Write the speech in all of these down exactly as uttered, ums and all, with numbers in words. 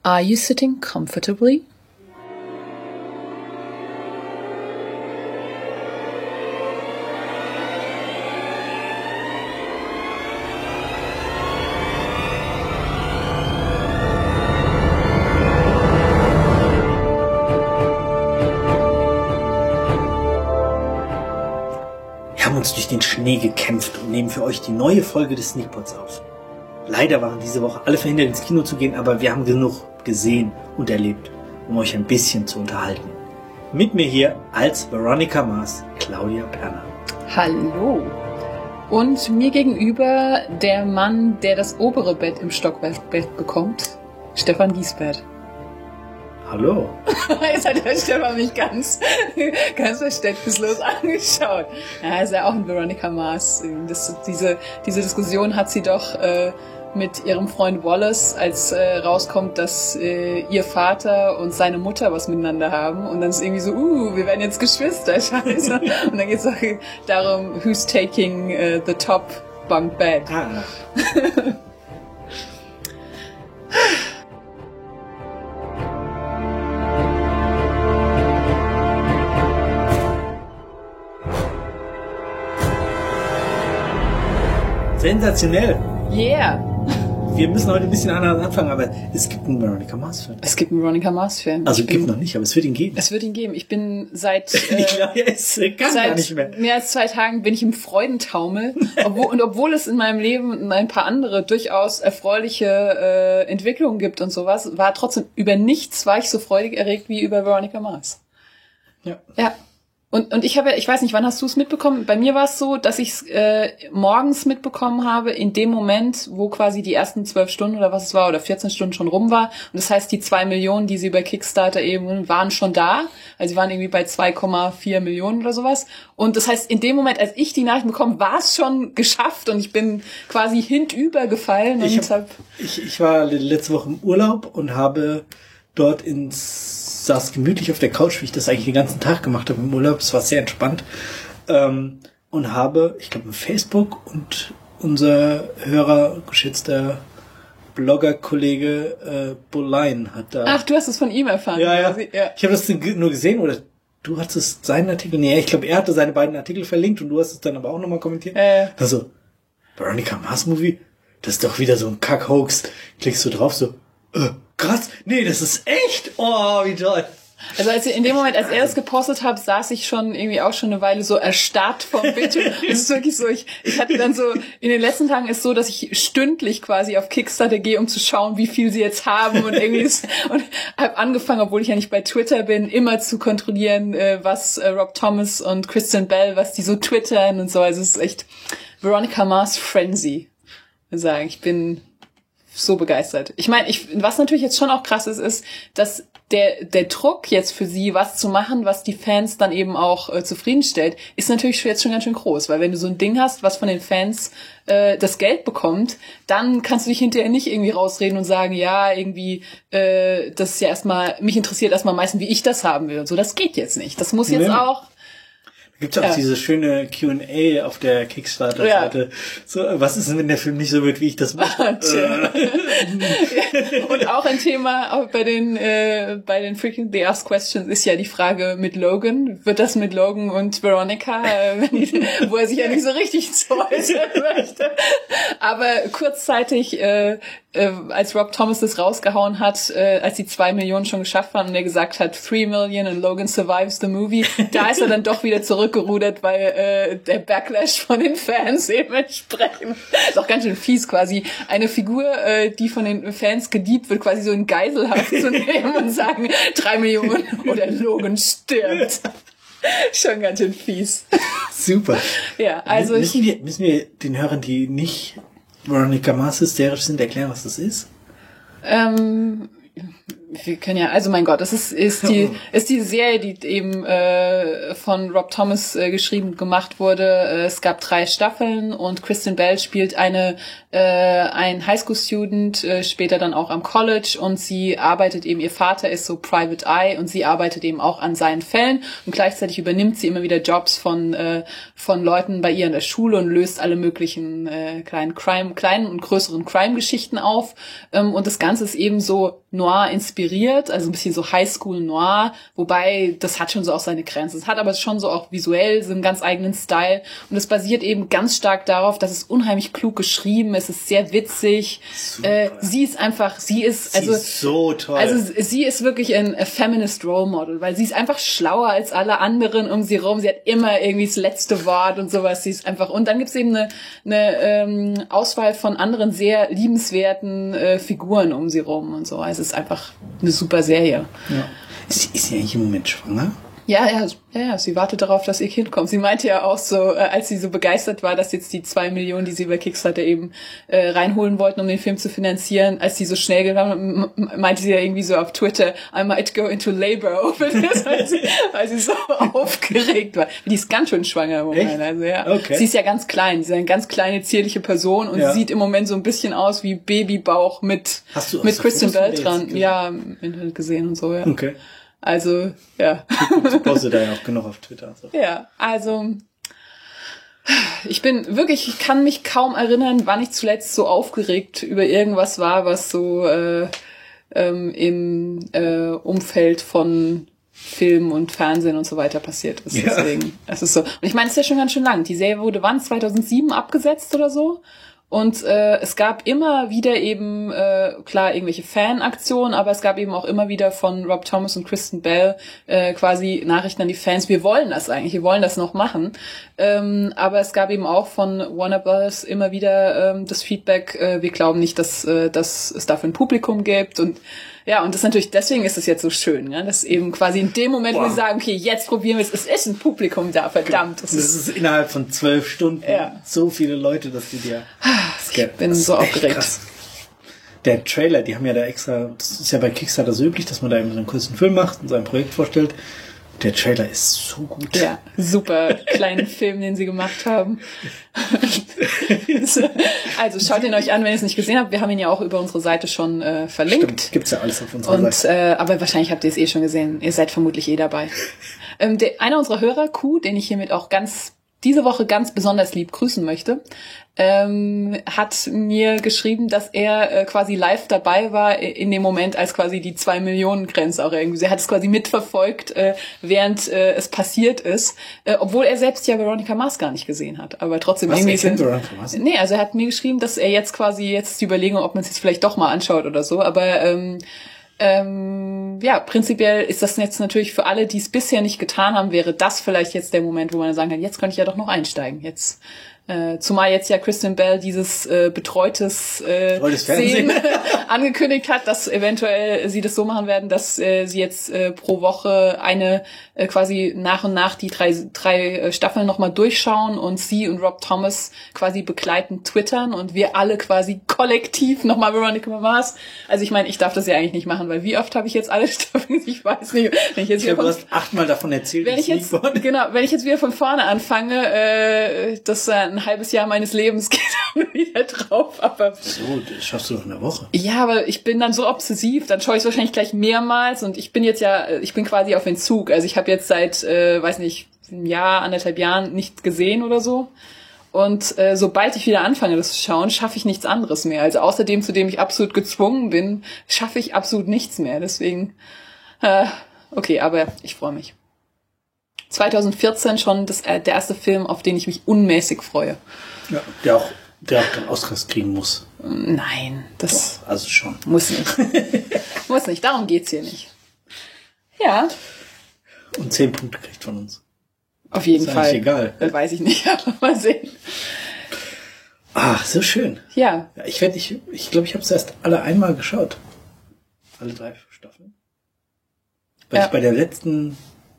Are you sitting comfortably? Wir haben uns durch den Schnee gekämpft und nehmen für euch die neue Folge des Sneakpots auf. Leider waren diese Woche alle verhindert, ins Kino zu gehen, aber wir haben genug gesehen und erlebt, um euch ein bisschen zu unterhalten. Mit mir hier als Veronica Mars, Claudia Perner. Hallo. Und mir gegenüber der Mann, der das obere Bett im Stockwerkbett bekommt, Stefan Giesbert. Hallo. Jetzt hat der Stefan mich ganz, ganz verständnislos angeschaut. Ja, ist ja auch ein Veronica Mars. Das, diese, diese Diskussion hat sie doch äh, mit ihrem Freund Wallace, als äh, rauskommt, dass äh, ihr Vater und seine Mutter was miteinander haben. Und dann ist irgendwie so, uh, wir werden jetzt Geschwister, scheiße. Und dann geht es auch darum, who's taking uh, the top bunk bed. Ah. Sensationell. Yeah. Wir müssen heute ein bisschen anders anfangen, aber es gibt einen Veronica Mars-Film. Es gibt einen Veronica Mars-Film. Also gibt noch nicht, aber es wird ihn geben. Es wird ihn geben. Ich bin seit, äh, ich glaube, es kann seit gar nicht mehr. mehr als zwei Tagen bin ich im Freudentaumel. obwohl, und obwohl es in meinem Leben ein paar andere durchaus erfreuliche äh, Entwicklungen gibt und sowas, war trotzdem über nichts war ich so freudig erregt wie über Veronica Mars. Ja. Ja. Und, und ich habe, ich weiß nicht, wann hast du es mitbekommen? Bei mir war es so, dass ich es äh, morgens mitbekommen habe, in dem Moment, wo quasi die ersten zwölf Stunden oder was es war, oder vierzehn Stunden schon rum war. Und das heißt, die zwei Millionen, die sie über Kickstarter eben waren schon da. Also sie waren irgendwie bei zwei Komma vier Millionen oder sowas. Und das heißt, in dem Moment, als ich die Nachricht bekomme, war es schon geschafft und ich bin quasi hintüber gefallen. Und Ich, hab, ich, ich war letzte Woche im Urlaub und habe dort ins saß gemütlich auf der Couch, wie ich das eigentlich den ganzen Tag gemacht habe im Urlaub. Es war sehr entspannt. Ähm, und habe, ich glaube, Facebook und unser Hörer, geschätzter Blogger-Kollege äh, Bolein hat da... Ach, du hast es von ihm erfahren. Ja, ja. ja. Ich habe das nur gesehen, oder du hattest seinen Artikel... Nee, ich glaube, er hatte seine beiden Artikel verlinkt und du hast es dann aber auch nochmal kommentiert. Äh. Also, Veronica Mars Movie? Das ist doch wieder so ein Kack-Hoax. Klickst du drauf, so... Äh, krass, nee, das ist echt. Oh, wie toll. Also als in dem Moment, als er das gepostet hat, saß ich schon irgendwie auch schon eine Weile so erstarrt vom Bildschirm. Es ist wirklich so, ich, ich hatte dann so, in den letzten Tagen ist so, dass ich stündlich quasi auf Kickstarter gehe, um zu schauen, wie viel sie jetzt haben und irgendwie ist, und habe angefangen, obwohl ich ja nicht bei Twitter bin, immer zu kontrollieren, was Rob Thomas und Kristen Bell, was die so twittern und so. Also es ist echt Veronica Mars Frenzy. Ich sagen, ich bin so begeistert. Ich meine, ich, was natürlich jetzt schon auch krass ist, ist, dass der der Druck jetzt für sie, was zu machen, was die Fans dann eben auch äh, zufriedenstellt, ist natürlich jetzt schon ganz schön groß. Weil wenn du so ein Ding hast, was von den Fans äh, das Geld bekommt, dann kannst du dich hinterher nicht irgendwie rausreden und sagen, ja, irgendwie, äh, das ist ja erstmal, mich interessiert erstmal meistens, wie ich das haben will und so. Das geht jetzt nicht. Das muss jetzt nee. auch... Gibt es auch ja. diese schöne Q and A auf der Kickstarter-Seite. Ja. So, was ist denn, wenn der Film nicht so wird, wie ich das mache? ja. Und auch ein Thema auch bei den äh, bei den Frequently Asked Questions ist ja die Frage mit Logan. Wird das mit Logan und Veronica, äh, wenn die, wo er sich ja nicht so richtig zu äußern möchte. Aber kurzzeitig, äh, äh, als Rob Thomas das rausgehauen hat, äh, als die zwei Millionen schon geschafft waren und er gesagt hat, three million and Logan survives the movie, da ist er dann doch wieder zurückgerudert, weil äh, der Backlash von den Fans eben entsprechend ist auch ganz schön fies quasi. Eine Figur, äh, die von den Fans geliebt wird, quasi so in Geiselhaft zu nehmen und sagen, drei Millionen oder Logan stirbt. Schon ganz schön fies. Super. Ja, also müssen ich, wir, müssen wir den Hörern, die nicht Veronica Mars hysterisch sind, erklären, was das ist? Ähm, Wir können ja, also mein Gott, das ist ist die ist die Serie, die eben äh, von Rob Thomas äh, geschrieben gemacht wurde. Äh, es gab drei Staffeln und Kristen Bell spielt eine äh, ein Highschool-Student, äh, später dann auch am College und sie arbeitet eben, ihr Vater ist so Private Eye und sie arbeitet eben auch an seinen Fällen und gleichzeitig übernimmt sie immer wieder Jobs von äh, von Leuten bei ihr in der Schule und löst alle möglichen äh, kleinen Crime, kleinen und größeren Crime-Geschichten auf. Ähm, und das Ganze ist eben so noir inspiriert, also ein bisschen so Highschool Noir, wobei das hat schon so auch seine Grenzen. Es hat aber schon so auch visuell so einen ganz eigenen Style und es basiert eben ganz stark darauf, dass es unheimlich klug geschrieben ist, es ist sehr witzig. Äh, sie ist einfach, sie ist, also, sie ist so toll. Also sie ist wirklich ein Feminist Role Model, weil sie ist einfach schlauer als alle anderen um sie rum. Sie hat immer irgendwie das letzte Wort und sowas. Sie ist einfach, und dann gibt's eben eine, eine ähm, Auswahl von anderen sehr liebenswerten äh, Figuren um sie rum und so. Also es ist einfach eine super Serie. Ja. Ist, ist sie eigentlich im Moment schwanger? Ja, ja, ja, ja, sie wartet darauf, dass ihr Kind kommt. Sie meinte ja auch so, äh, als sie so begeistert war, dass jetzt die zwei Millionen, die sie bei Kickstarter eben äh, reinholen wollten, um den Film zu finanzieren, als die so schnell gegangen, meinte sie ja irgendwie so auf Twitter, I might go into labor over this, weil sie, weil sie so aufgeregt war. Die ist ganz schön schwanger im Moment. Echt? Also ja, okay. Sie ist ja ganz klein, sie ist eine ganz kleine, zierliche Person und ja. sieht im Moment so ein bisschen aus wie Babybauch mit, hast du, mit hast Kristen Bell du dran. Ja, im Internet gesehen und so, ja. Okay. Also, ja. Sie postet da ja auch genug auf Twitter. So. Ja, also ich bin wirklich, ich kann mich kaum erinnern, wann ich zuletzt so aufgeregt über irgendwas war, was so äh, ähm, im äh, Umfeld von Film und Fernsehen und so weiter passiert ist. Ja. Deswegen, es ist so. Und ich meine, es ist ja schon ganz schön lang. Die Serie wurde wann? zweitausendsieben abgesetzt oder so? Und äh, es gab immer wieder eben, äh, klar, irgendwelche Fanaktionen, aber es gab eben auch immer wieder von Rob Thomas und Kristen Bell äh, quasi Nachrichten an die Fans, wir wollen das eigentlich, wir wollen das noch machen. Ähm, aber es gab eben auch von Warner Bros. Immer wieder ähm, das Feedback, äh, wir glauben nicht, dass, äh, dass es dafür ein Publikum gibt. Und ja, und das natürlich, deswegen ist es jetzt so schön, ne? Dass eben quasi in dem Moment, wow. wo wir sagen, okay, jetzt probieren wir es, es ist ein Publikum da, verdammt. Das, das ist, ist innerhalb von zwölf Stunden ja. so viele Leute, dass die dir... Ich bin so aufgeregt. Krass. Der Trailer, die haben ja da extra, das ist ja bei Kickstarter so üblich, dass man da eben so einen kurzen Film macht und sein Projekt vorstellt. Der Trailer ist so gut. Ja, super kleinen Film, den sie gemacht haben. Also schaut ihn euch an, wenn ihr es nicht gesehen habt. Wir haben ihn ja auch über unsere Seite schon äh, verlinkt. Stimmt, gibt's ja alles auf unserer und, Seite. Äh, aber wahrscheinlich habt ihr es eh schon gesehen. Ihr seid vermutlich eh dabei. ähm, der, einer unserer Hörer, Q, den ich hiermit auch ganz diese Woche ganz besonders lieb grüßen möchte, ähm, hat mir geschrieben, dass er äh, quasi live dabei war in dem Moment, als quasi die zwei Millionen Grenze auch irgendwie. Er hat es quasi mitverfolgt, äh, während äh, es passiert ist, äh, obwohl er selbst ja Veronica Mars gar nicht gesehen hat. Aber trotzdem Was, irgendwie er kennt sind. Veronica Mars? Nee, also er hat mir geschrieben, dass er jetzt quasi jetzt die Überlegung, ob man es jetzt vielleicht doch mal anschaut oder so. Aber ähm, Ähm, ja, prinzipiell ist das jetzt natürlich für alle, die es bisher nicht getan haben, wäre das vielleicht jetzt der Moment, wo man sagen kann, jetzt könnte ich ja doch noch einsteigen. Jetzt, äh, zumal jetzt ja Kristen Bell dieses äh, betreutes äh, Szenen angekündigt hat, dass eventuell sie das so machen werden, dass äh, sie jetzt äh, pro Woche eine äh, quasi nach und nach die drei drei äh, Staffeln nochmal durchschauen und sie und Rob Thomas quasi begleiten twittern und wir alle quasi kollektiv nochmal Veronica Mars. Also ich meine, ich darf das ja eigentlich nicht machen, weil wie oft habe ich jetzt alle Staffeln? Ich weiß nicht. Wenn ich jetzt ich glaube, du hast achtmal davon erzählt. Wenn ich jetzt genau, wenn ich jetzt wieder von vorne anfange, äh, das äh, ein halbes Jahr meines Lebens geht dann wieder drauf. Aber so, das schaffst du doch in der Woche. Ja, aber ich bin dann so obsessiv, dann schaue ich es wahrscheinlich gleich mehrmals und ich bin jetzt ja, ich bin quasi auf Entzug. Also ich habe jetzt seit, äh, weiß nicht, ein Jahr, anderthalb Jahren nicht gesehen oder so. Und äh, sobald ich wieder anfange, das zu schauen, schaffe ich nichts anderes mehr. Also außerdem, zu dem ich absolut gezwungen bin, schaffe ich absolut nichts mehr. Deswegen, äh, okay, aber ich freue mich. zwanzig vierzehn schon das, äh, der erste Film, auf den ich mich unmäßig freue. Ja, der auch, der auch dann Oscars kriegen muss. Nein, das Doch, also schon. Muss nicht. Muss nicht, darum geht's hier nicht. Ja. Und zehn Punkte kriegt von uns. Auf jeden ist Fall. Ist egal. Das weiß ich nicht, aber mal sehen. Ach, so schön. Ja. ja ich werde, ich, ich glaube, ich habe es erst alle einmal geschaut. Alle drei Staffeln. Weil ja. ich bei der letzten,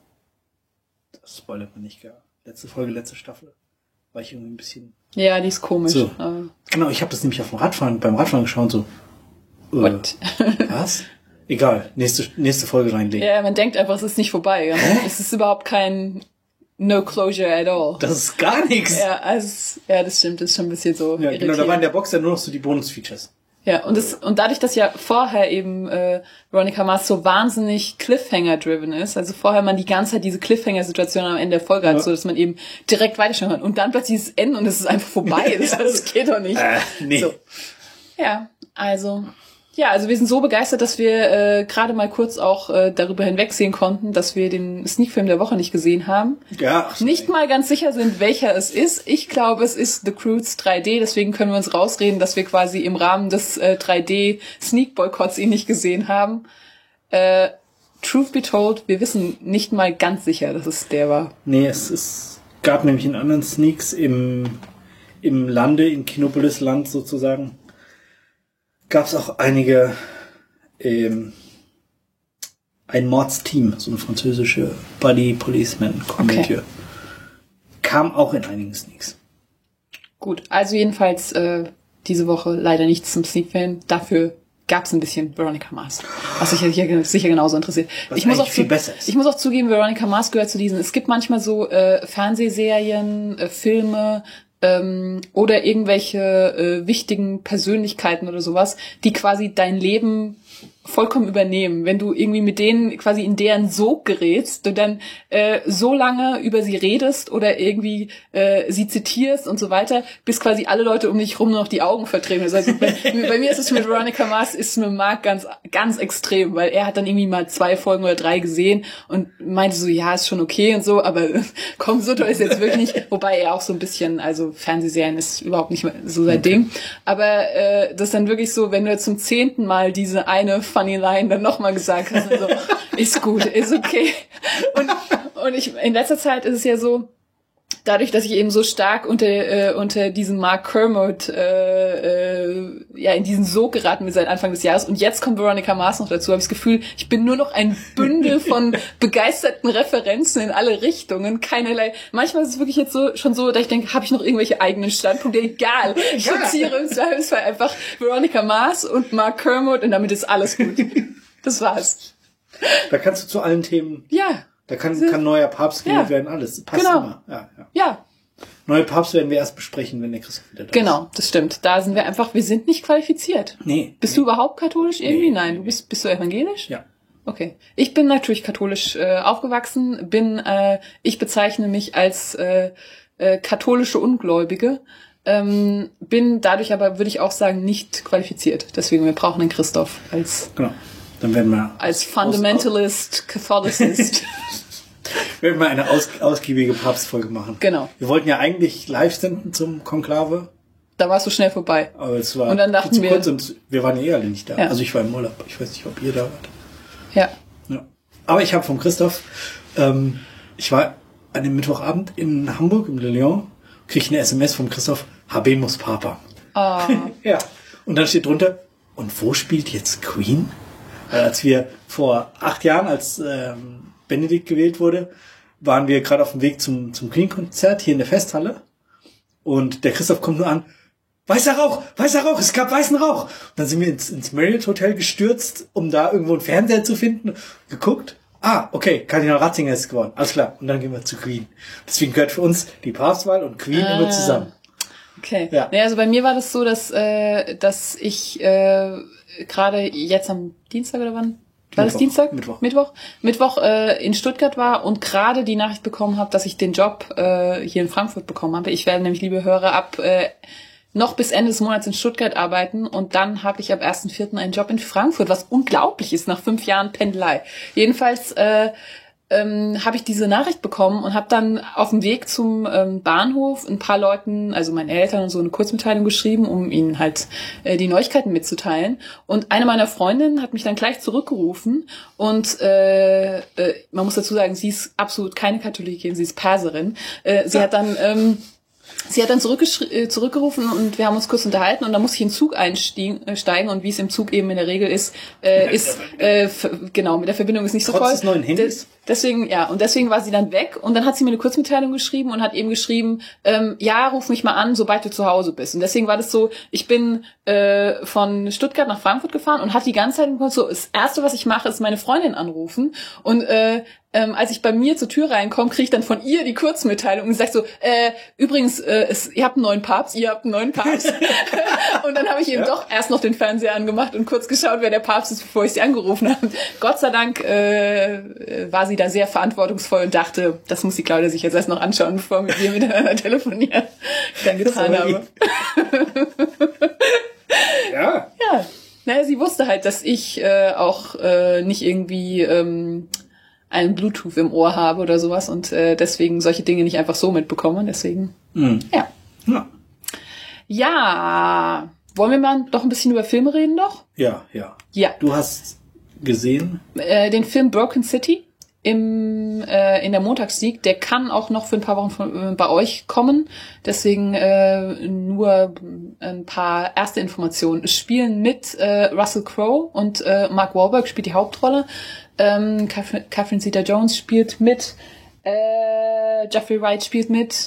das spoilert man nicht gar, letzte Folge, letzte Staffel, war ich irgendwie ein bisschen... Ja, die ist komisch. So. Genau, ich habe das nämlich auf dem Radfahren, beim Radfahren geschaut, so, äh, was? Egal, nächste, nächste Folge reinlegen. Ja, man denkt einfach, es ist nicht vorbei. Ja? Es ist überhaupt kein No Closure at all. Das ist gar nichts. Ja, also, ja, das stimmt, das ist schon ein bisschen so Ja, genau, da waren in der Box ja nur noch so die Bonus-Features. Ja, und das, und dadurch, dass ja vorher eben äh, Veronica Mars so wahnsinnig Cliffhanger-driven ist, also vorher man die ganze Zeit diese Cliffhanger-Situation am Ende der Folge ja. hat, so dass man eben direkt weiterschauen kann. Und dann plötzlich ist es Ende und es ist einfach vorbei. Das, das geht doch nicht. Äh, nee. So. Ja, also... Ja, also wir sind so begeistert, dass wir äh, gerade mal kurz auch äh, darüber hinwegsehen konnten, dass wir den Sneak-Film der Woche nicht gesehen haben. Ja. Nicht mal ganz sicher sind, welcher es ist. Ich glaube, es ist The Croods drei D, deswegen können wir uns rausreden, dass wir quasi im Rahmen des äh, drei D-Sneak-Boykotts ihn nicht gesehen haben. Äh, Truth be told, wir wissen nicht mal ganz sicher, dass es der war. Nee, es ist, gab nämlich in anderen Sneaks im, im Lande, in Kinopolis Land sozusagen, gab es auch einige, ähm, ein Mordsteam, so eine französische Buddy-Policeman-Komödie. Okay. Kam auch in einigen Sneaks. Gut, also jedenfalls äh, diese Woche leider nichts zum Sneak-Film. Dafür gab es ein bisschen Veronica Mars, was sich sicher, sicher genauso interessiert. Was ich muss auch viel zu, besser ist. Ich muss auch zugeben, Veronica Mars gehört zu diesen, es gibt manchmal so äh, Fernsehserien, äh, Filme, ähm, oder irgendwelche äh, wichtigen Persönlichkeiten oder sowas, die quasi dein Leben vollkommen übernehmen. Wenn du irgendwie mit denen quasi in deren Sog gerätst, du dann äh, so lange über sie redest oder irgendwie äh, sie zitierst und so weiter, bis quasi alle Leute um dich rum nur noch die Augen verdrehen. Also bei, bei mir ist es mit Veronica Mars, ist es mit Marc ganz ganz extrem, weil er hat dann irgendwie mal zwei Folgen oder drei gesehen und meinte so, ja, ist schon okay und so, aber komm, so toll ist jetzt wirklich nicht. Wobei er auch so ein bisschen, also Fernsehserien ist überhaupt nicht mehr so sein Ding. Aber äh, das ist dann wirklich so, wenn du jetzt zum zehnten Mal diese eine Funny Line dann nochmal gesagt hast, also, ist gut, ist okay. Und, und ich, in letzter Zeit ist es ja so, dadurch, dass ich eben so stark unter, äh, unter diesem Mark Kermode, äh, äh, ja, in diesen Sog geraten bin seit Anfang des Jahres und jetzt kommt Veronica Mars noch dazu, habe ich das Gefühl, ich bin nur noch ein Bündel von begeisterten Referenzen in alle Richtungen, keinerlei, manchmal ist es wirklich jetzt so, schon so, dass ich denke, habe ich noch irgendwelche eigenen Standpunkte, egal, ich zitiere im Zweifelsfall einfach Veronica Mars und Mark Kermode und damit ist alles gut. Das war's. Da kannst du zu allen Themen... Ja. Da kann, kann neuer Papst gewählt ja. werden, alles. Passt genau. immer. Ja, ja. ja. Neue Papst werden wir erst besprechen, wenn der Christoph wieder da genau, ist. Genau, das stimmt. Da sind wir einfach, wir sind nicht qualifiziert. Nee. Bist nee. du überhaupt katholisch irgendwie? Nee, Nein, nee, du bist, bist du evangelisch? Ja. Okay. Ich bin natürlich katholisch äh, aufgewachsen, bin, äh, ich bezeichne mich als äh, äh, katholische Ungläubige, ähm, bin dadurch aber, würde ich auch sagen, nicht qualifiziert. Deswegen, wir brauchen einen Christoph als... Genau. Dann werden wir... Als Fundamentalist, Catholicist... Wir werden mal eine aus, ausgiebige Papstfolge machen. Genau. Wir wollten ja eigentlich live senden zum Konklave. Da warst du schnell vorbei. Aber es war und dann dachten zu wir, kurz und wir waren ja eh alle nicht da. Ja. Also ich war im Urlaub. Ich weiß nicht, ob ihr da wart. Ja. ja. Aber ich habe vom Christoph, ähm, ich war an dem Mittwochabend in Hamburg, im Le Lion, krieg ich eine S M S vom Christoph, Habemus Papa. Ah. ja. Und dann steht drunter, und wo spielt jetzt Queen? Weil als wir vor acht Jahren, als ähm, Benedikt gewählt wurde, waren wir gerade auf dem Weg zum, zum Queen-Konzert hier in der Festhalle. Und der Christoph kommt nur an, weißer Rauch, weißer Rauch, es gab weißen Rauch. Und dann sind wir ins, ins Marriott Hotel gestürzt, um da irgendwo einen Fernseher zu finden, geguckt. Ah, okay, Kardinal Ratzinger ist geworden. Alles klar. Und dann gehen wir zu Queen. Deswegen gehört für uns die Papstwahl und Queen ah. immer zusammen. Okay. Ja. Naja, also bei mir war das so, dass, äh, dass ich äh, gerade jetzt am Dienstag oder wann? War das Dienstag? Mittwoch. Mittwoch. Mittwoch äh, in Stuttgart war und gerade die Nachricht bekommen habe, dass ich den Job äh, hier in Frankfurt bekommen habe. Ich werde nämlich, liebe Hörer, ab äh, noch bis Ende des Monats in Stuttgart arbeiten und dann habe ich ab ersten vierten einen Job in Frankfurt, was unglaublich ist nach fünf Jahren Pendelei. Jedenfalls äh, ähm, habe ich diese Nachricht bekommen und habe dann auf dem Weg zum ähm, Bahnhof ein paar Leuten, also meinen Eltern und so, eine Kurzmitteilung geschrieben, um ihnen halt äh, die Neuigkeiten mitzuteilen. Und eine meiner Freundinnen hat mich dann gleich zurückgerufen und äh, äh, man muss dazu sagen, sie ist absolut keine Katholikin, sie ist Perserin. Äh, sie hat dann... Ähm, Sie hat dann zurückgerufen und wir haben uns kurz unterhalten und dann musste ich in den Zug einsteigen und wie es im Zug eben in der Regel ist, äh, ist äh, f- genau, mit der Verbindung ist nicht so Trotz toll. des neuen Handys? Deswegen, ja, und deswegen war sie dann weg und dann hat sie mir eine Kurzmitteilung geschrieben und hat eben geschrieben, ähm, ja, ruf mich mal an, sobald du zu Hause bist. Und deswegen war das so, ich bin äh, von Stuttgart nach Frankfurt gefahren und hatte die ganze Zeit im Kopf so, das Erste, was ich mache, ist meine Freundin anrufen und äh, ähm, als ich bei mir zur Tür reinkomme, kriege ich dann von ihr die Kurzmitteilung und sie sagt so, äh, übrigens, äh, es, ihr habt einen neuen Papst, ihr habt einen neuen Papst. Und dann habe ich eben ja. doch erst noch den Fernseher angemacht und kurz geschaut, wer der Papst ist, bevor ich sie angerufen habe. Gott sei Dank äh, war sie da sehr verantwortungsvoll und dachte, das muss die Claudia sich jetzt erst noch anschauen, bevor wir miteinander telefonieren. Dann getan habe. Ja. Ja. Naja, sie wusste halt, dass ich äh, auch äh, nicht irgendwie ähm, einen Bluetooth im Ohr habe oder sowas und äh, deswegen solche Dinge nicht einfach so mitbekomme. Deswegen, mhm. ja. ja. Ja. Wollen wir mal doch ein bisschen über Filme reden noch? Ja, ja. Ja. Du hast gesehen? Äh, den Film Broken City im äh, in der Montagsleague. Der kann auch noch für ein paar Wochen von, äh, bei euch kommen. Deswegen äh, nur ein paar erste Informationen. Es spielen mit äh, Russell Crowe und äh, Mark Wahlberg spielt die Hauptrolle. Ähm, Catherine, Catherine Zeta-Jones spielt mit. Äh, Jeffrey Wright spielt mit.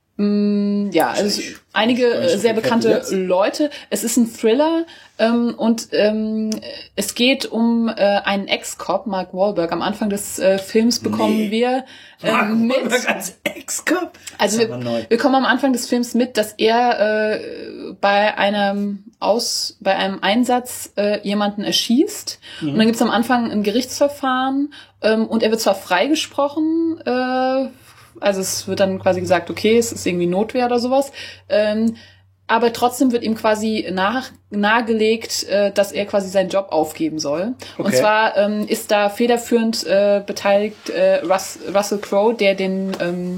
Mm, ja, also ich, einige ich sehr bekannte Leute. Es ist ein Thriller ähm, und ähm, es geht um äh, einen Ex-Cop, Mark Wahlberg. Am Anfang des äh, Films bekommen nee. wir äh, Mark mit. Wahlberg als Ex-Cop? Also wir, wir kommen am Anfang des Films mit, dass er äh, bei einem aus bei einem Einsatz äh, jemanden erschießt. Mhm. Und dann gibt's am Anfang ein Gerichtsverfahren ähm, und er wird zwar freigesprochen. Äh, Also es wird dann quasi gesagt, okay, es ist irgendwie Notwehr oder sowas. Ähm, aber trotzdem wird ihm quasi nach, nahegelegt, äh, dass er quasi seinen Job aufgeben soll. Okay. Und zwar ähm, ist da federführend äh, beteiligt äh, Russ, Russell Crowe, der den... Ähm,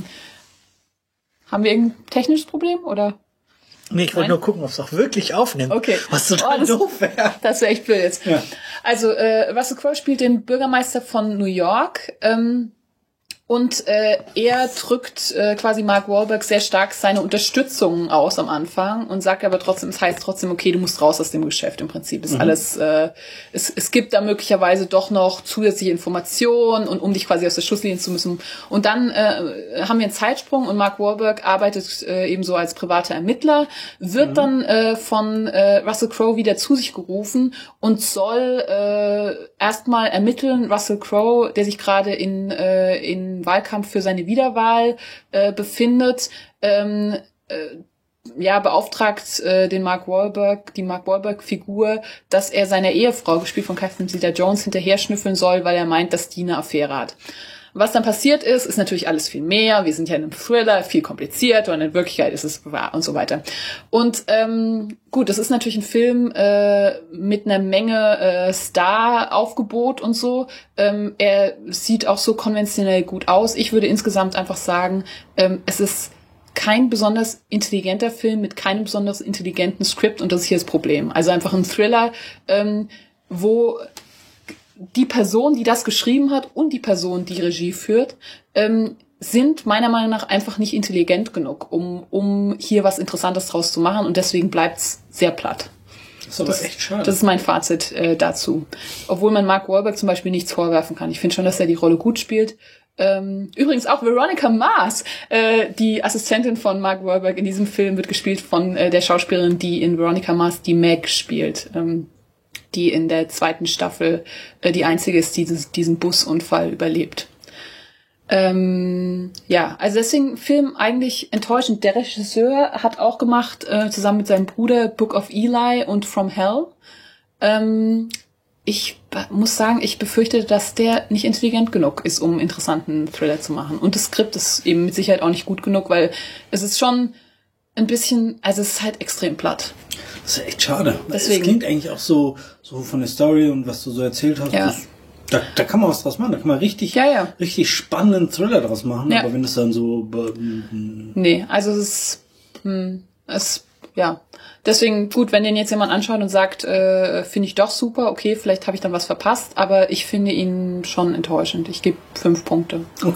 haben wir irgendein technisches Problem, oder? Nee, ich wollte nur gucken, ob es auch wirklich aufnimmt. Okay. Was total oh, das, doof wäre. Das wäre echt blöd jetzt. Ja. Also äh, Russell Crowe spielt den Bürgermeister von New York. Ähm, Und äh, er drückt äh, quasi Mark Wahlberg sehr stark seine Unterstützung aus am Anfang und sagt aber trotzdem, es heißt trotzdem, okay, du musst raus aus dem Geschäft im Prinzip. Ist mhm. alles, äh, es, es gibt da möglicherweise doch noch zusätzliche Informationen und um dich quasi aus der Schusslinie zu müssen. Und dann äh, haben wir einen Zeitsprung und Mark Wahlberg arbeitet äh, eben so als privater Ermittler, wird mhm. dann äh, von äh, Russell Crowe wieder zu sich gerufen und soll äh, erstmal ermitteln, Russell Crowe, der sich gerade in, äh, in Wahlkampf für seine Wiederwahl äh, befindet, ähm, äh, ja, beauftragt äh, den Mark Wahlberg, die Mark Wahlberg-Figur, dass er seiner Ehefrau, gespielt von Catherine Zeta-Jones, hinterher schnüffeln soll, weil er meint, dass die eine Affäre hat. Was dann passiert ist, ist natürlich alles viel mehr. Wir sind ja in einem Thriller, viel komplizierter und in Wirklichkeit ist es wahr und so weiter. Und ähm, gut, das ist natürlich ein Film äh, mit einer Menge äh, Star-Aufgebot und so. Ähm, er sieht auch so konventionell gut aus. Ich würde insgesamt einfach sagen, ähm, es ist kein besonders intelligenter Film mit keinem besonders intelligenten Skript und das ist hier das Problem. Also einfach ein Thriller, ähm, wo die Person, die das geschrieben hat und die Person, die Regie führt, ähm, sind meiner Meinung nach einfach nicht intelligent genug, um um hier was Interessantes draus zu machen und deswegen bleibt's sehr platt. Das ist aber das, echt schade. Das ist mein Fazit äh, dazu. Obwohl man Mark Wahlberg zum Beispiel nichts vorwerfen kann. Ich finde schon, dass er die Rolle gut spielt. Ähm, übrigens auch Veronica Mars, äh, die Assistentin von Mark Wahlberg in diesem Film, wird gespielt von äh, der Schauspielerin, die in Veronica Mars die Meg spielt. Ähm, die in der zweiten Staffel äh, die einzige ist, die dieses, diesen Busunfall überlebt. Ähm, ja, also deswegen Film eigentlich enttäuschend. Der Regisseur hat auch gemacht, äh, zusammen mit seinem Bruder, Book of Eli und From Hell. Ähm, ich b- muss sagen, ich befürchte, dass der nicht intelligent genug ist, um einen interessanten Thriller zu machen. Und das Skript ist eben mit Sicherheit auch nicht gut genug, weil es ist schon ein bisschen, also es ist halt extrem platt. Das ist echt schade. Deswegen. Es klingt eigentlich auch so, so von der Story und was du so erzählt hast. Ja. Das, da, da kann man was draus machen. Da kann man richtig, ja, ja. richtig spannenden Thriller draus machen. Ja. Aber wenn es dann so... Ähm, nee, also es ist... Hm, es, ja. Deswegen, gut, wenn den jetzt jemand anschaut und sagt, äh, finde ich doch super, okay, vielleicht habe ich dann was verpasst. Aber ich finde ihn schon enttäuschend. Ich gebe fünf Punkte. Okay.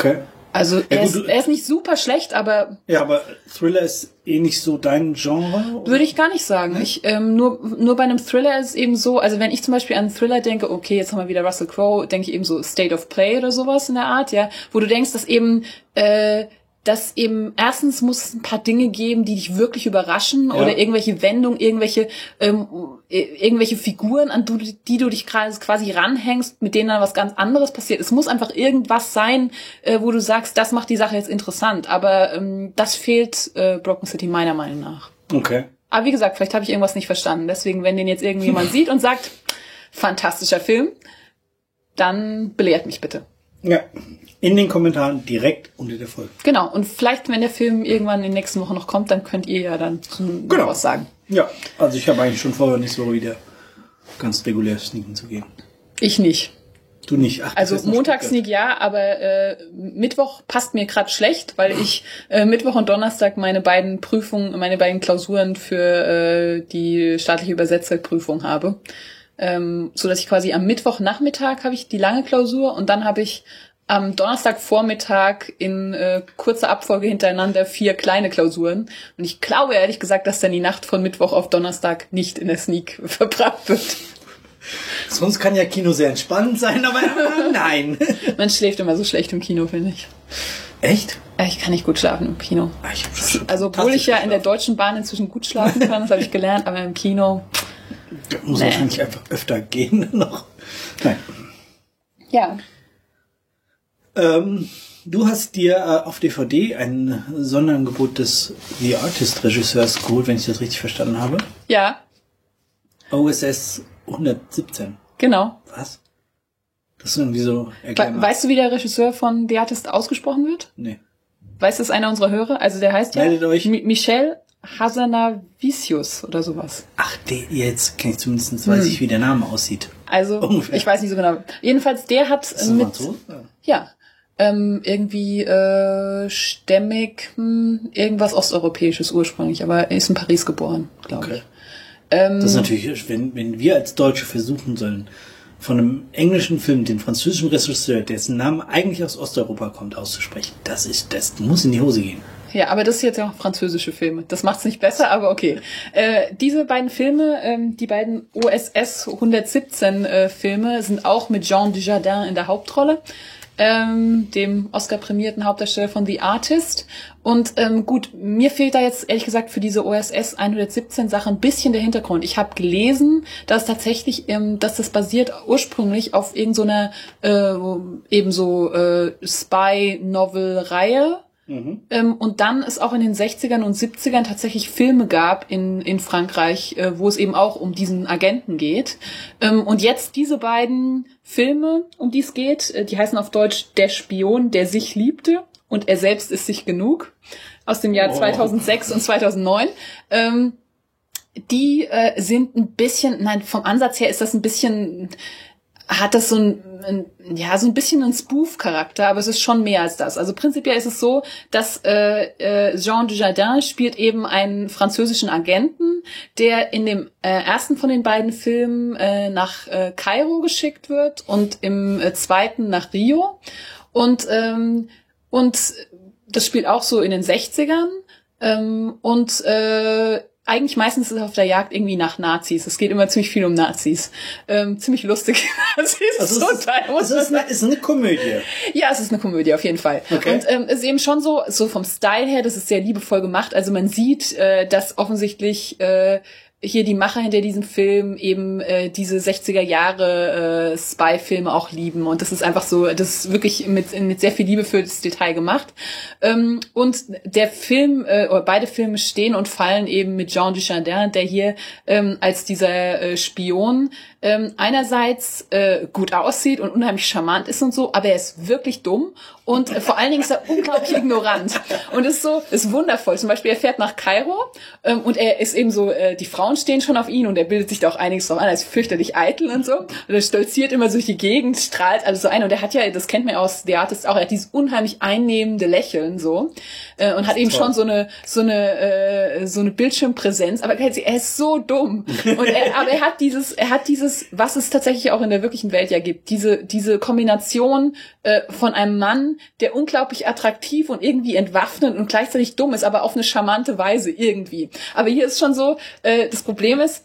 Also Ja, er, gut, ist, du- er ist nicht super schlecht, aber Ja, aber Thriller ist eh nicht so dein Genre? oder? würde ich gar nicht sagen. Ich, ähm, nur, nur bei einem Thriller ist es eben so, also wenn ich zum Beispiel an einen Thriller denke, okay, jetzt haben wir wieder Russell Crowe, denke ich eben so State of Play oder sowas in der Art, ja, wo du denkst, dass eben, äh, dass eben erstens muss es ein paar Dinge geben, die dich wirklich überraschen Ja. oder irgendwelche Wendungen, irgendwelche ähm, irgendwelche Figuren, an die, die du dich gerade quasi ranhängst, mit denen dann was ganz anderes passiert. Es muss einfach irgendwas sein, äh, wo du sagst, das macht die Sache jetzt interessant. Aber ähm, das fehlt äh, Broken City meiner Meinung nach. Okay. Aber wie gesagt, vielleicht habe ich irgendwas nicht verstanden. Deswegen, wenn den jetzt irgendjemand sieht und sagt, fantastischer Film, dann belehrt mich bitte. Ja. In den Kommentaren direkt unter der Folge. Genau. Und vielleicht, wenn der Film irgendwann in den nächsten Wochen noch kommt, dann könnt ihr ja dann noch Genau. was sagen. Ja, also ich habe eigentlich schon vor, nächste Woche wieder ganz regulär sneaken zu gehen. Ich nicht. Du nicht. Ach, Also das ist noch Montagssneak ja, aber äh, Mittwoch passt mir gerade schlecht, weil ich äh, Mittwoch und Donnerstag meine beiden Prüfungen, meine beiden Klausuren für äh, die staatliche Übersetzerprüfung habe. Ähm, so dass ich quasi am Mittwochnachmittag habe ich die lange Klausur und dann habe ich am Donnerstagvormittag in äh, kurzer Abfolge hintereinander vier kleine Klausuren. Und ich glaube ehrlich gesagt, dass dann die Nacht von Mittwoch auf Donnerstag nicht in der Sneak verbracht wird. Sonst kann ja Kino sehr entspannend sein, aber äh, nein. Man schläft immer so schlecht im Kino, finde ich. Echt? Ja, ich kann nicht gut schlafen im Kino. Ah, ich hab schon Also obwohl ich ja in der fantastisch Deutschen Bahn inzwischen gut schlafen kann, das habe ich gelernt, aber im Kino... geschlafen. Muss Nee. wahrscheinlich einfach öfter gehen noch. Nein. Ja. Ähm, du hast dir äh, auf D V D ein Sonderangebot des The Artist Regisseurs geholt, wenn ich das richtig verstanden habe. Ja, O S S hundertsiebzehn. genau. Was? Das ist irgendwie so... erklär We mal. weißt du, wie der Regisseur von The Artist ausgesprochen wird? Nee. Weiß das einer unserer Hörer? Also der heißt ja Meldet euch. Mi Michel Hazanavicius oder sowas. Ach, der, jetzt kenn ich zumindest, weiß ich, wie der Name aussieht. Also, Ungefähr. ich weiß nicht so genau. Jedenfalls, der hat Ist das mit... Franzose? Ja. Ja, ähm, irgendwie äh, stämmig, hm, irgendwas Osteuropäisches ursprünglich, aber er ist in Paris geboren, glaube Okay. ich. Ähm, Das ist natürlich, wenn, wenn wir als Deutsche versuchen sollen, von einem englischen Film den französischen Regisseur, dessen Name eigentlich aus Osteuropa kommt, auszusprechen, das ist, das muss in die Hose gehen. Ja, aber das ist jetzt ja auch französische Filme. Das macht's nicht besser, aber okay. Äh, diese beiden Filme, ähm, die beiden O S S hundertsiebzehn äh, Filme, sind auch mit Jean Dujardin in der Hauptrolle, ähm, dem Oscar-prämierten Hauptdarsteller von The Artist. Und ähm, gut, mir fehlt da jetzt ehrlich gesagt für diese O S S hundertsiebzehn Sache ein bisschen der Hintergrund. Ich habe gelesen, dass tatsächlich, ähm, dass das basiert ursprünglich auf irgendeiner äh, eben so äh, Spy-Novel-Reihe. Mhm. Ähm, und dann es auch in den sechzigern und siebzigern tatsächlich Filme gab in, in Frankreich, äh, wo es eben auch um diesen Agenten geht. Ähm, und jetzt diese beiden Filme, um die es geht, äh, die heißen auf Deutsch Der Spion, der sich liebte und er selbst ist sich genug, aus dem Jahr Oh. zweitausendsechs und zweitausendneun. Ähm, die äh, sind ein bisschen, nein, vom Ansatz her ist das ein bisschen... hat das so ein, ein ja so ein bisschen einen Spoof-Charakter, aber es ist schon mehr als das. Also prinzipiell ist es so, dass äh, äh, Jean Dujardin spielt eben einen französischen Agenten, der in dem äh, ersten von den beiden Filmen äh, nach äh, Kairo geschickt wird und im äh, zweiten nach Rio. Und ähm, und das spielt auch so in den sechzigern. Ähm, und äh, eigentlich meistens ist es auf der Jagd irgendwie nach Nazis. Es geht immer ziemlich viel um Nazis. Ähm, ziemlich lustig. Das ist Also so es ist, Teil, muss also man es ist, eine, ist eine Komödie. ja, es ist eine Komödie auf jeden Fall. Okay. Und ähm, es ist eben schon so, so vom Style her, das ist sehr liebevoll gemacht. Also man sieht, äh, dass offensichtlich äh, hier die Macher hinter diesem Film eben äh, diese sechziger Jahre äh, Spy-Filme auch lieben. Und das ist einfach so, das ist wirklich mit, mit sehr viel Liebe für das Detail gemacht. Ähm, und der Film, äh, oder beide Filme stehen und fallen eben mit Jean Dujardin, der hier ähm, als dieser äh, Spion ähm, einerseits äh, gut aussieht und unheimlich charmant ist und so, aber er ist wirklich dumm und äh, vor allen Dingen ist er unglaublich ignorant. Und ist so, ist wundervoll. Zum Beispiel, er fährt nach Kairo ähm, und er ist eben so, äh, die Frauen stehen schon auf ihn und er bildet sich da auch einiges drauf an, er ist fürchterlich eitel und so. Und er stolziert immer so durch die Gegend, strahlt also so ein. Und er hat ja, das kennt man ja aus The Artist auch, er hat dieses unheimlich einnehmende Lächeln so äh, und hat eben toll. schon so eine so eine äh, so eine Bildschirmpräsenz. Aber er ist so dumm. Und er, aber er hat dieses, er hat dieses dieses, was es tatsächlich auch in der wirklichen Welt ja gibt, diese diese Kombination äh, von einem Mann, der unglaublich attraktiv und irgendwie entwaffnet und gleichzeitig dumm ist, aber auf eine charmante Weise irgendwie. Aber hier ist schon so, äh, das Problem ist,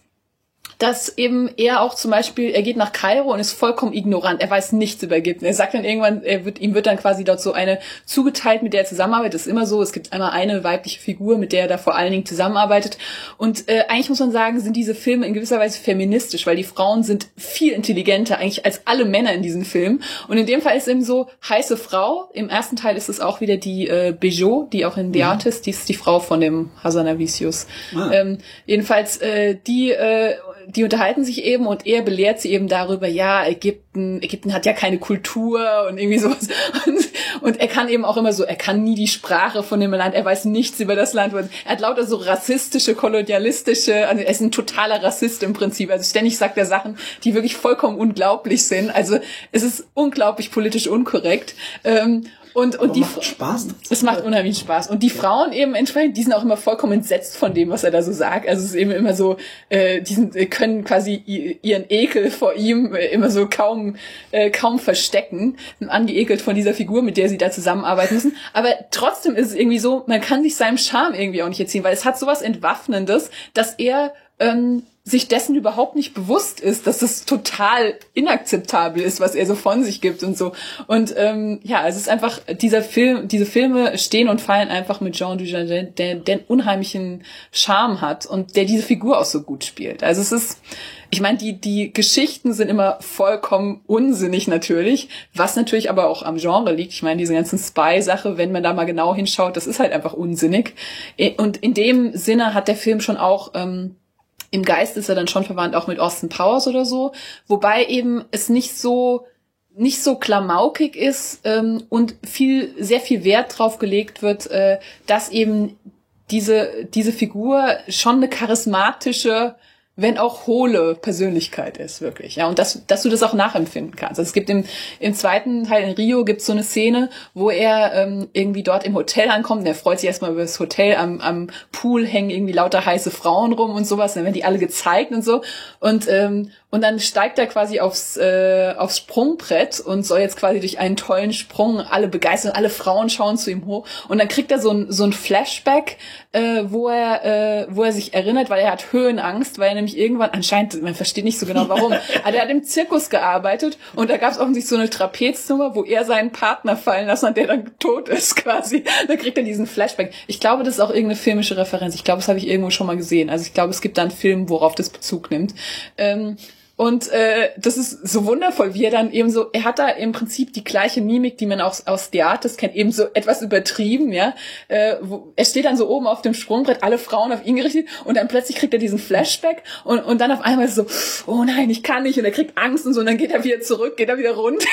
dass eben er auch zum Beispiel, er geht nach Kairo und ist vollkommen ignorant. Er weiß nichts über Ägypten. Er sagt dann irgendwann, er wird, ihm wird dann quasi dort so eine zugeteilt, mit der er zusammenarbeitet. Das ist immer so. Es gibt einmal eine weibliche Figur, mit der er da vor allen Dingen zusammenarbeitet. Und äh, eigentlich muss man sagen, sind diese Filme in gewisser Weise feministisch, weil die Frauen sind viel intelligenter eigentlich als alle Männer in diesen Filmen. Und in dem Fall ist eben so, heiße Frau. Im ersten Teil ist es auch wieder die äh, Bejo, die auch in The Artist, die ist die Frau von dem Hazanavicius. Ah. Ähm, jedenfalls, äh, die äh, die unterhalten sich eben und er belehrt sie eben darüber, ja, Ägypten, Ägypten hat ja keine Kultur und irgendwie sowas. Und, und er kann eben auch immer so, er kann nie die Sprache von dem Land, er weiß nichts über das Land. Er hat lauter so rassistische, kolonialistische, also er ist ein totaler Rassist im Prinzip. Also ständig sagt er Sachen, die wirklich vollkommen unglaublich sind. Also es ist unglaublich politisch unkorrekt. Ähm, Und, und Aber die macht Spaß. Es macht unheimlich Spaß. Und die Frauen eben entsprechend, die sind auch immer vollkommen entsetzt von dem, was er da so sagt. Also es ist eben immer so, äh, die sind, können quasi ihren Ekel vor ihm äh, immer so kaum äh, kaum verstecken, sind angeekelt von dieser Figur, mit der sie da zusammenarbeiten müssen. Aber trotzdem ist es irgendwie so, man kann sich seinem Charme irgendwie auch nicht erziehen, weil es hat sowas Entwaffnendes, dass er ähm, sich dessen überhaupt nicht bewusst ist, dass es total inakzeptabel ist, was er so von sich gibt und so. Und ähm, ja, also es ist einfach, dieser Film, diese Filme stehen und fallen einfach mit Jean Dujardin, der, der einen unheimlichen Charme hat und der diese Figur auch so gut spielt. Also es ist, ich meine, die die Geschichten sind immer vollkommen unsinnig natürlich, was natürlich aber auch am Genre liegt. Ich meine, diese ganzen Spy-Sache, wenn man da mal genau hinschaut, das ist halt einfach unsinnig. Und in dem Sinne hat der Film schon auch ähm, im Geist ist er dann schon verwandt auch mit Austin Powers oder so, wobei eben es nicht so nicht so klamaukig ist ähm, und viel sehr viel Wert drauf gelegt wird, äh, dass eben diese diese Figur schon eine charismatische, wenn auch hohle Persönlichkeit ist, wirklich. Ja, und dass, dass du das auch nachempfinden kannst. Also es gibt im, im zweiten Teil in Rio gibt's so eine Szene, wo er ähm, irgendwie dort im Hotel ankommt und er freut sich erstmal über das Hotel, am, am Pool hängen irgendwie lauter heiße Frauen rum und sowas, und dann werden die alle gezeigt und so. Und, ähm, und dann steigt er quasi aufs, äh, aufs Sprungbrett und soll jetzt quasi durch einen tollen Sprung alle begeistern, alle Frauen schauen zu ihm hoch. Und dann kriegt er so ein, so ein Flashback, äh, wo er, äh, wo er sich erinnert, weil er hat Höhenangst, weil er nämlich irgendwann, anscheinend, man versteht nicht so genau warum, aber er hat im Zirkus gearbeitet und da gab es offensichtlich so eine Trapeznummer, wo er seinen Partner fallen lassen hat, der dann tot ist quasi. Dann kriegt er diesen Flashback. Ich glaube, das ist auch irgendeine filmische Referenz. Ich glaube, das habe ich irgendwo schon mal gesehen. Also ich glaube, es gibt da einen Film, worauf das Bezug nimmt. Ähm, Und äh, das ist so wundervoll, wie er dann eben so, er hat da im Prinzip die gleiche Mimik, die man auch aus The Artist kennt, eben so etwas übertrieben, ja. Äh, wo, er steht dann so oben auf dem Sprungbrett, alle Frauen auf ihn gerichtet und dann plötzlich kriegt er diesen Flashback und, und dann auf einmal so, oh nein, ich kann nicht und er kriegt Angst und so und dann geht er wieder zurück, geht er wieder runter.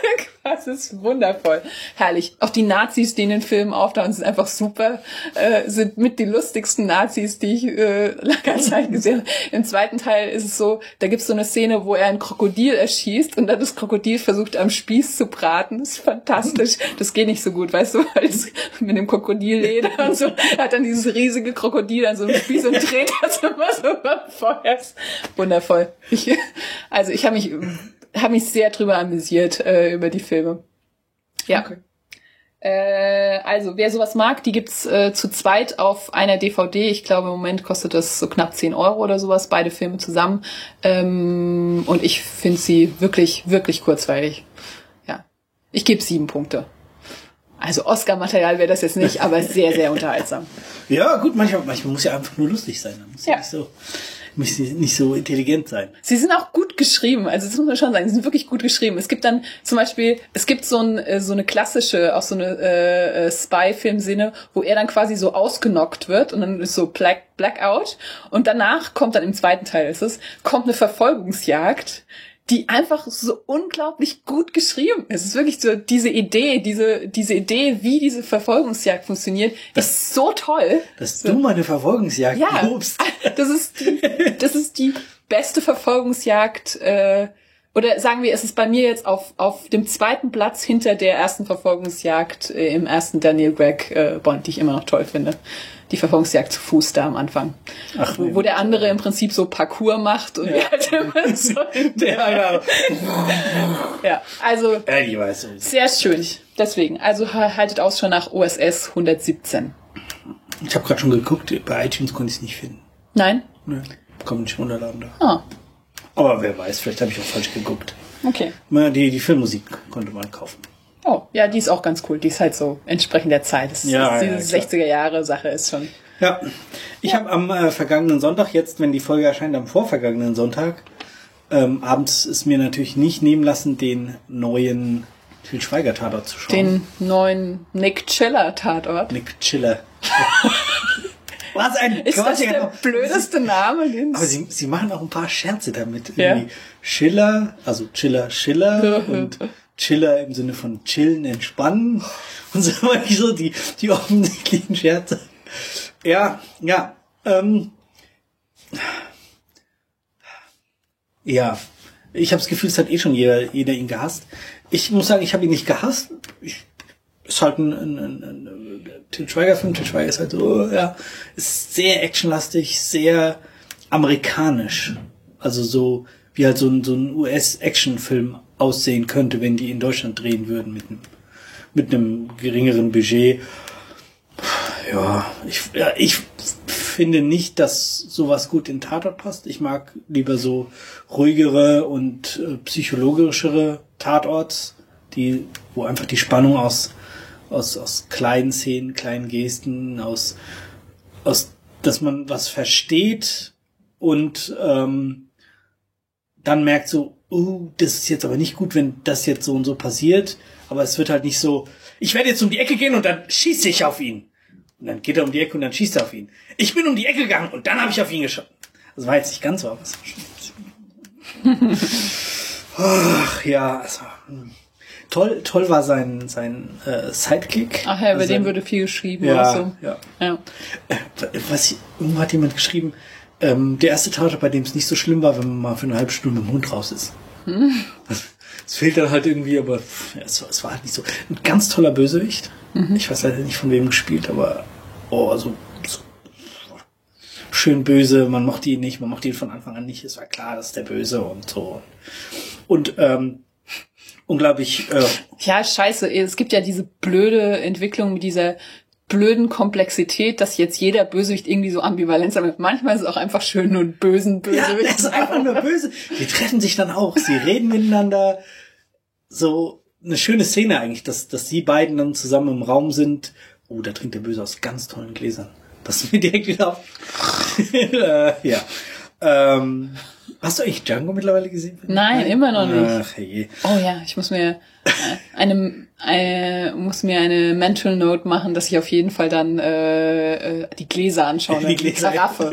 Das ist wundervoll. Herrlich. Auch die Nazis, die in den Filmen auftauchen, sind einfach super, äh, sind mit die lustigsten Nazis, die ich äh, lange Zeit gesehen habe. Im zweiten Teil ist es so, da gibt's so eine Szene, wo er ein Krokodil erschießt und dann das Krokodil versucht am Spieß zu braten. Das ist fantastisch. Das geht nicht so gut, weißt du, weil es mit dem Krokodilleder und so, er hat dann dieses riesige Krokodil an so einem Spieß und dreht das immer so beim Feuer. Wundervoll. Ich, also ich habe mich, habe mich sehr drüber amüsiert, äh, über die Filme. Ja. Okay. Äh, also, wer sowas mag, die gibt's äh, zu zweit auf einer D V D. Ich glaube, im Moment kostet das so knapp zehn Euro oder sowas, beide Filme zusammen. Ähm, und ich finde sie wirklich, wirklich kurzweilig. Ja. Ich gebe sieben Punkte. Also Oscar-Material wäre das jetzt nicht, aber sehr, sehr unterhaltsam. Ja, gut, manchmal, manchmal muss ja einfach nur lustig sein. Muss ja. Nicht so, muss nicht so intelligent sein. Sie sind auch gut geschrieben, also das muss man schon sagen, sie sind wirklich gut geschrieben. Es gibt dann zum Beispiel, es gibt so, ein, so eine klassische, auch so eine äh, Spy-Film-Sinne, wo er dann quasi so ausgenockt wird und dann ist so Black, Blackout und danach kommt dann im zweiten Teil ist es, kommt eine Verfolgungsjagd, die einfach so unglaublich gut geschrieben ist. Es ist wirklich so, diese Idee, diese, diese Idee, wie diese Verfolgungsjagd funktioniert, das, ist so toll. Dass du meine Verfolgungsjagd ja, lobst. Das ist die, das ist die beste Verfolgungsjagd, äh, oder sagen wir, es ist bei mir jetzt auf, auf dem zweiten Platz hinter der ersten Verfolgungsjagd äh, im ersten Daniel Craig äh, Bond, die ich immer noch toll finde. die Verfolgungsjagd zu Fuß da am Anfang. Ach, wo, wo der andere im Prinzip so Parcours macht und ja. wir halt immer so der, ja, also ja, die weiß ich. sehr schön. Deswegen, also haltet Ausschau nach O S S hundertsiebzehn. Ich habe gerade schon geguckt, bei iTunes konnte ich es nicht finden. Nein? Ne, kommt nicht runterladen da. Ah. Aber wer weiß, vielleicht habe ich auch falsch geguckt. Okay. Die, die Filmmusik konnte man kaufen. Oh, ja, die ist auch ganz cool. Die ist halt so entsprechend der Zeit. Das ja, ist, diese ja, sechziger-Jahre-Sache ist schon... Ja, ich ja. habe am äh, vergangenen Sonntag, jetzt, wenn die Folge erscheint, am vorvergangenen Sonntag, ähm, abends es mir natürlich nicht nehmen lassen, den neuen Til Schweiger-Tatort zu schauen. Den neuen Nick Chiller-Tatort. Nick Chiller. Was ein Ist das der genau. blödeste Name? Den Aber sie, sie machen auch ein paar Scherze damit. Ja. Irgendwie Schiller, also Chiller, Schiller und Chiller im Sinne von chillen, entspannen und so weiter. So die, die offensichtlichen Scherze. Ja, ja. Ähm, ja, ich habe das Gefühl, es hat eh schon jeder, jeder ihn gehasst. Ich muss sagen, ich habe ihn nicht gehasst. Ich, ist halt ein, ein, ein, ein Til Schweiger-Film. Til Schweiger ist halt so, ja, ist sehr actionlastig, sehr amerikanisch. Also so, wie halt so ein, so ein U S-Action-Film aussehen könnte, wenn die in Deutschland drehen würden mit einem, mit einem geringeren Budget. Ja, ich, ja, ich finde nicht, dass sowas gut in Tatort passt. Ich mag lieber so ruhigere und äh, psychologischere Tatorts, die, wo einfach die Spannung aus, aus, aus kleinen Szenen, kleinen Gesten, aus, aus, dass man was versteht und ähm, dann merkt so, uh, das ist jetzt aber nicht gut, wenn das jetzt so und so passiert. Aber es wird halt nicht so, ich werde jetzt um die Ecke gehen und dann schieße ich auf ihn. Und dann geht er um die Ecke und dann schießt er auf ihn. Ich bin um die Ecke gegangen und dann habe ich auf ihn geschossen. Das war jetzt nicht ganz so, aber es war schon... Ach, ja, also... Toll, toll war sein, sein äh, Sidekick. Ach ja, über also den sein, würde viel geschrieben ja, oder so. Ja. Ja. Äh, was, irgendwo hat jemand geschrieben, ähm, der erste Tatort, bei dem es nicht so schlimm war, wenn man mal für eine halbe Stunde im Hund raus ist. Hm. Es fehlt dann halt irgendwie, aber ja, es, war, es war halt nicht so. Ein ganz toller Bösewicht. Mhm. Ich weiß leider nicht, von wem gespielt, aber oh, also so, schön böse. Man mochte ihn nicht, man mochte ihn von Anfang an nicht. Es war klar, das ist der Böse und so. Und ähm, unglaublich... Äh, ja, scheiße. Es gibt ja diese blöde Entwicklung mit dieser blöden Komplexität, dass jetzt jeder Bösewicht irgendwie so Ambivalenz hat. Manchmal ist es auch einfach schön, nur einen bösen Bösewicht. Ja, das ist einfach nur böse. Die treffen sich dann auch. Sie reden miteinander. So eine schöne Szene eigentlich, dass, dass die beiden dann zusammen im Raum sind. Oh, da trinkt der Böse aus ganz tollen Gläsern. Das ist mir direkt wieder auf. äh, ja. Ähm, hast du eigentlich Django mittlerweile gesehen? Nein, Nein? immer noch nicht. Ach, hey. Oh ja, ich muss mir äh, eine, äh, muss mir eine Mental Note machen, dass ich auf jeden Fall dann äh, äh, die Gläser anschaue, die, die Karaffe.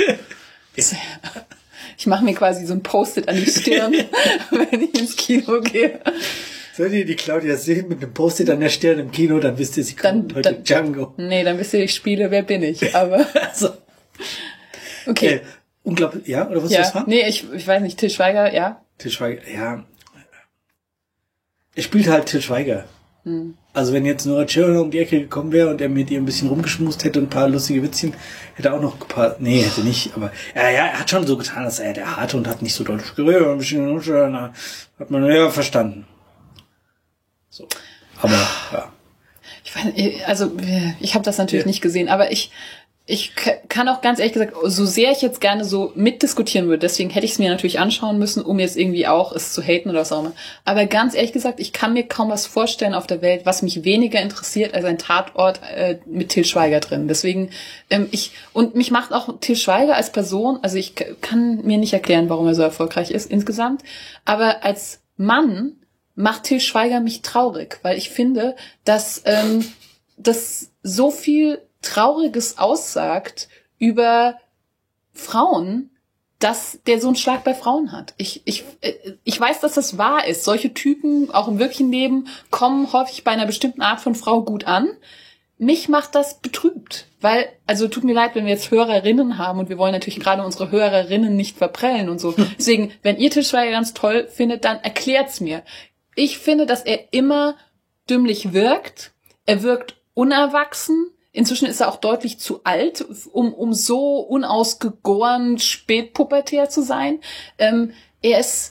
Ich mache mir quasi so ein Post-it an die Stirn, wenn ich ins Kino gehe. Sollt ihr die Claudia sehen mit einem Post-it an der Stirn im Kino, dann wisst ihr, sie kommt dann, heute dann, Django. Nee, dann wisst ihr, ich spiele Wer bin ich, aber... also, okay. Äh, unglaublich, ja? Oder was ja. du das war? Nee, ich, ich weiß nicht, Til Schweiger, ja? Til Schweiger, ja. Er spielt halt Til Schweiger. Hm. Also wenn jetzt Nora Tschirner um die Ecke gekommen wäre und er mit ihr ein bisschen rumgeschmust hätte und ein paar lustige Witzchen, hätte er auch noch ein paar, nee, hätte nicht, aber ja, ja, er hat schon so getan, dass er der harte und hat nicht so deutlich geredet, ein bisschen, hat man ja verstanden. So. Aber, ja. Ich weiß, also, ich habe das natürlich ja. nicht gesehen, aber ich, ich kann auch ganz ehrlich gesagt, so sehr ich jetzt gerne so mitdiskutieren würde, deswegen hätte ich es mir natürlich anschauen müssen, um jetzt irgendwie auch es zu haten oder was auch immer. Aber ganz ehrlich gesagt, ich kann mir kaum was vorstellen auf der Welt, was mich weniger interessiert als ein Tatort äh, mit Til Schweiger drin. Deswegen, ähm, ich, und mich macht auch Til Schweiger als Person, also ich kann mir nicht erklären, warum er so erfolgreich ist insgesamt, aber als Mann macht Til Schweiger mich traurig, weil ich finde, dass ähm, das so viel Trauriges aussagt über Frauen, dass der so einen Schlag bei Frauen hat. Ich ich ich weiß, dass das wahr ist. Solche Typen, auch im wirklichen Leben, kommen häufig bei einer bestimmten Art von Frau gut an. Mich macht das betrübt, weil, also tut mir leid, wenn wir jetzt Hörerinnen haben und wir wollen natürlich gerade unsere Hörerinnen nicht verprellen und so. Deswegen, wenn ihr Til Schweiger ganz toll findet, dann erklärt's mir. Ich finde, dass er immer dümmlich wirkt. Er wirkt unerwachsen. inzwischen ist er auch deutlich zu alt, um, um so unausgegoren spätpubertär zu sein. Ähm, er ist,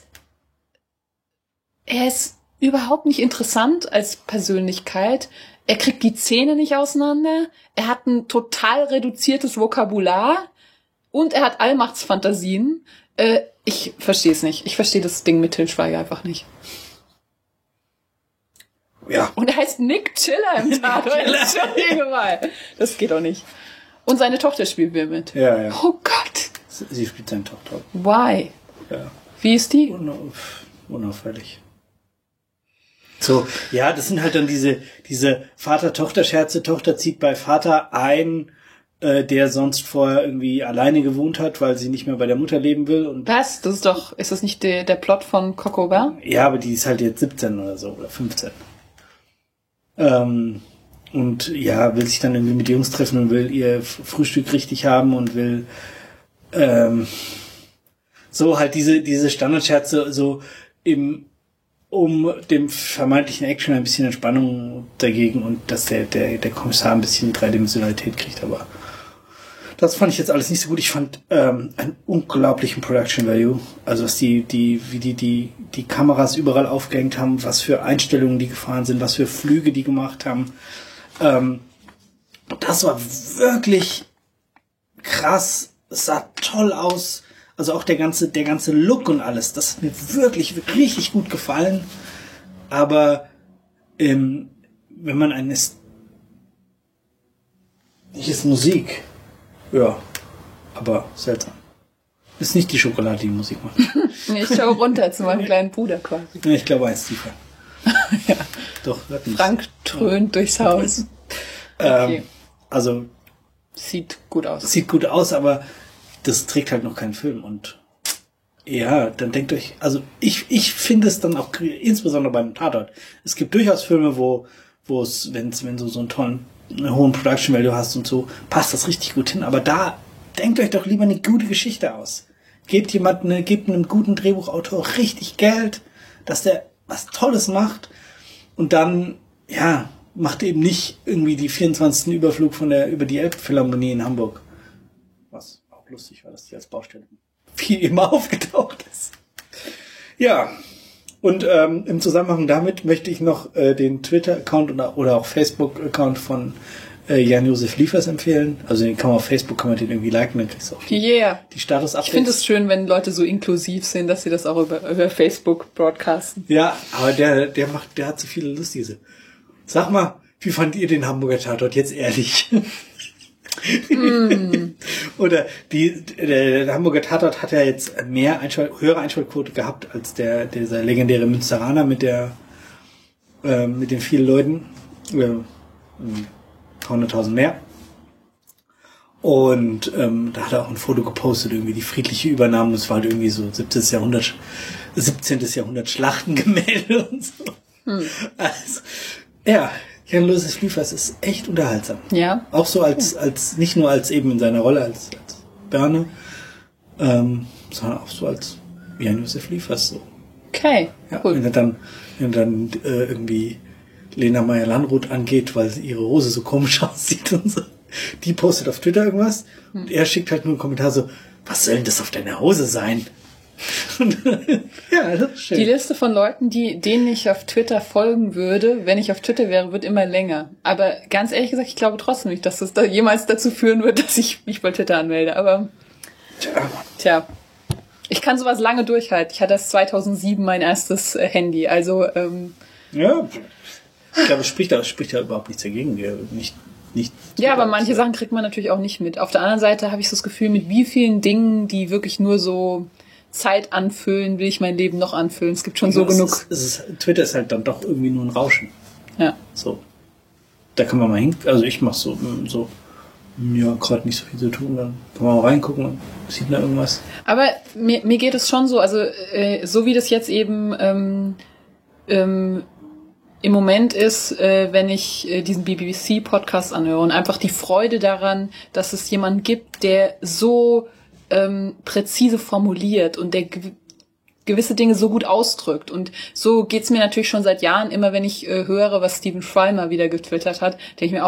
er ist überhaupt nicht interessant als Persönlichkeit. Er kriegt die Zähne nicht auseinander. Er hat ein total reduziertes Vokabular. Und er hat Allmachtsfantasien. Äh, ich verstehe es nicht. Ich verstehe das Ding mit Til Schweiger einfach nicht. Ja. Und er heißt Nick Chiller im Tatort. Das geht doch nicht. Und seine Tochter spielt mir mit. Ja, ja. Oh Gott. Sie spielt seine Tochter. Why? Ja. Wie ist die? Unauf, unauffällig. So, ja, das sind halt dann diese, diese Vater-Tochter-Scherze. Tochter zieht bei Vater ein, äh, der sonst vorher irgendwie alleine gewohnt hat, weil sie nicht mehr bei der Mutter leben will. Und was? Das ist doch, ist das nicht der, der Plot von Coco Bell? Ja, aber die ist halt jetzt siebzehn oder so, oder fünfzehn. Ähm, und ja, will sich dann irgendwie mit Jungs treffen und will ihr Frühstück richtig haben und will, ähm, so halt diese, diese Standardscherze, so im, um dem vermeintlichen Action ein bisschen Entspannung dagegen und dass der, der, der Kommissar ein bisschen Dreidimensionalität kriegt, aber das fand ich jetzt alles nicht so gut. Ich fand ähm, einen unglaublichen Production Value. Also was die, die, wie die, die, die Kameras überall aufgehängt haben, was für Einstellungen die gefahren sind, was für Flüge die gemacht haben. Ähm, das war wirklich krass. Es sah toll aus. Also auch der ganze, der ganze Look und alles, das hat mir wirklich, wirklich richtig gut gefallen. Aber ähm, wenn man ein ist, nicht ist Musik, ja, aber seltsam. Ist nicht die Schokolade, die Musik macht. Ich schaue runter zu meinem kleinen Bruder quasi. Ja, ich glaube eins tiefer. Ja. Doch, Frank trönt durchs Haus. Okay. Ähm, also sieht gut aus. Sieht gut aus, aber das trägt halt noch keinen Film und ja, dann denkt euch, also ich ich finde es dann auch insbesondere beim Tatort. Es gibt durchaus Filme, wo wo es, wenn wenn du so einen tollen, einen hohen Production Value hast und so, passt das richtig gut hin. Aber da denkt euch doch lieber eine gute Geschichte aus. Gebt jemand eine, gebt einem guten Drehbuchautor richtig Geld, dass der was Tolles macht und dann ja macht eben nicht irgendwie die vierundzwanzigsten Überflug von der über die Elbphilharmonie in Hamburg. Was lustig war, dass die als Baustelle wie immer aufgetaucht ist. Ja, und ähm, im Zusammenhang damit möchte ich noch äh, den Twitter-Account oder, oder auch Facebook-Account von äh, Jan-Josef Liefers empfehlen. Also den kann man auf Facebook, kann man den irgendwie liken, dann kriegst du auch die, yeah. die Status-Updates. Ich finde es schön, wenn Leute so inklusiv sind, dass sie das auch über, über Facebook broadcasten. Ja, aber der, der macht, der hat so viele lustige. Sag mal, wie fandt ihr den Hamburger Tatort jetzt ehrlich? Mm. Oder die, der, der Hamburger Tatort hat ja jetzt mehr Einschalt, höhere Einschaltquote gehabt als der dieser legendäre Münsteraner mit der äh, mit den vielen Leuten, äh, hunderttausend mehr. Und ähm, da hat er auch ein Foto gepostet, irgendwie die friedliche Übernahme. Es war halt irgendwie so siebzehnten. Jahrhundert, siebzehnten. Jahrhundert Schlachtengemälde und so. Hm. Also, ja. Jan-Josef Liefers ist echt unterhaltsam. Ja. Auch so als, als, nicht nur als eben in seiner Rolle als, als Berne, ähm, sondern auch so als Jan-Josef Liefers, so. Okay. Ja, cool. wenn er dann, wenn er dann, äh, irgendwie Lena Meyer-Landrut angeht, weil ihre Hose so komisch aussieht und so. Die postet auf Twitter irgendwas hm. und er schickt halt nur einen Kommentar so, was soll denn das auf deiner Hose sein? Ja, das ist schön. Die Liste von Leuten, die denen ich auf Twitter folgen würde, wenn ich auf Twitter wäre, wird immer länger. Aber ganz ehrlich gesagt, ich glaube trotzdem nicht, dass das da jemals dazu führen wird, dass ich mich bei Twitter anmelde. Aber tja, tja. Ich kann sowas lange durchhalten. Ich hatte das zweitausendsieben mein erstes äh, Handy. Also ähm, ja, ich glaube, es spricht da spricht ja überhaupt nichts dagegen. Nicht, nicht. Ja, aber manche Sachen kriegt man natürlich auch nicht mit. Auf der anderen Seite habe ich so das Gefühl, mit wie vielen Dingen, die wirklich nur so Zeit anfüllen, will ich mein Leben noch anfüllen. Es gibt schon ja, so genug. Ist, es ist, Twitter ist halt dann doch irgendwie nur ein Rauschen. Ja. So. Da kann man mal hin. Also ich mach so, so, ja, gerade nicht so viel zu tun. Dann kann man mal reingucken und sieht da irgendwas. Aber mir, mir geht es schon so, also äh, so wie das jetzt eben ähm, ähm, im Moment ist, äh, wenn ich äh, diesen B B C-Podcast anhöre und einfach die Freude daran, dass es jemanden gibt, der so ähm, präzise formuliert und der gew- gewisse Dinge so gut ausdrückt. Und so geht's mir natürlich schon seit Jahren immer, wenn ich äh, höre, was Stephen Fry mal wieder getwittert hat, denke ich mir auch so,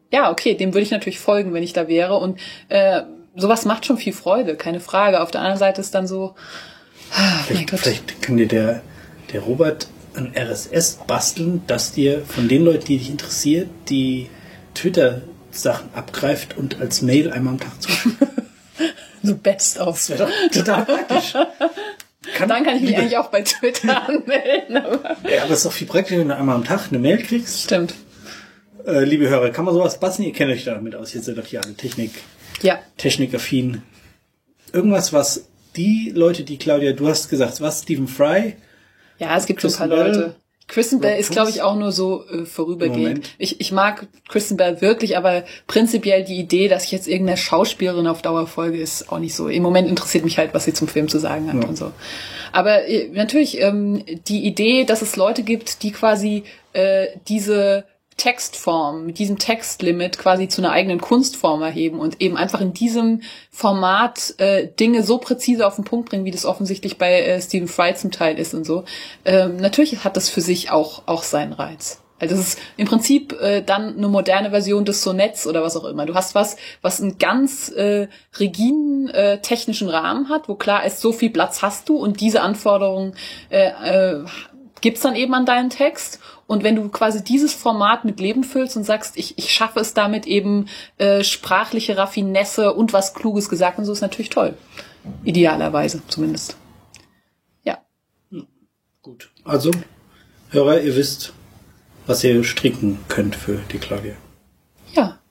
ja, okay, dem würde ich natürlich folgen, wenn ich da wäre. Und äh, sowas macht schon viel Freude, keine Frage. Auf der anderen Seite ist dann so, ah, vielleicht, vielleicht kann dir der, der Robert ein R S S basteln, das dir von den Leuten, die dich interessiert, die Twitter-Sachen abgreift und als Mail einmal am Tag zuschickt. So best of. Das wäre doch total praktisch. Kann, Dann kann ich mich eigentlich auch bei Twitter anmelden. Aber ja, aber es ist doch viel praktischer, wenn du einmal am Tag eine Mail kriegst. Stimmt. Äh, liebe Hörer, kann man sowas basteln? Ihr kennt euch damit aus. Jetzt seid doch hier alle Technik, ja. technikaffin. Irgendwas, was die Leute, die Claudia, du hast gesagt, was, Stephen Fry? Ja, es gibt schon ein paar Leute. Kristen Bell ist, glaube ich, auch nur so äh, vorübergehend. Ich, ich mag Kristen Bell wirklich, aber prinzipiell die Idee, dass ich jetzt irgendeine Schauspielerin auf Dauer folge, ist auch nicht so. Im Moment interessiert mich halt, was sie zum Film zu sagen hat ja. und so. Aber äh, natürlich ähm, die Idee, dass es Leute gibt, die quasi äh, diese Textform, mit diesem Textlimit quasi zu einer eigenen Kunstform erheben und eben einfach in diesem Format äh, Dinge so präzise auf den Punkt bringen, wie das offensichtlich bei äh, Stephen Fry zum Teil ist und so. Ähm, natürlich hat das für sich auch auch seinen Reiz. Also das ist im Prinzip äh, dann eine moderne Version des Sonetts oder was auch immer. Du hast was, was einen ganz äh, rigiden äh, technischen Rahmen hat, wo klar ist, so viel Platz hast du und diese Anforderungen äh, äh, gibt's dann eben an deinen Text. Und wenn du quasi dieses Format mit Leben füllst und sagst, ich, ich schaffe es damit eben äh, sprachliche Raffinesse und was Kluges gesagt und so, ist natürlich toll. Idealerweise zumindest. Ja. Hm, gut. Also, Hörer, ihr wisst, was ihr stricken könnt für die Claudia. Ja.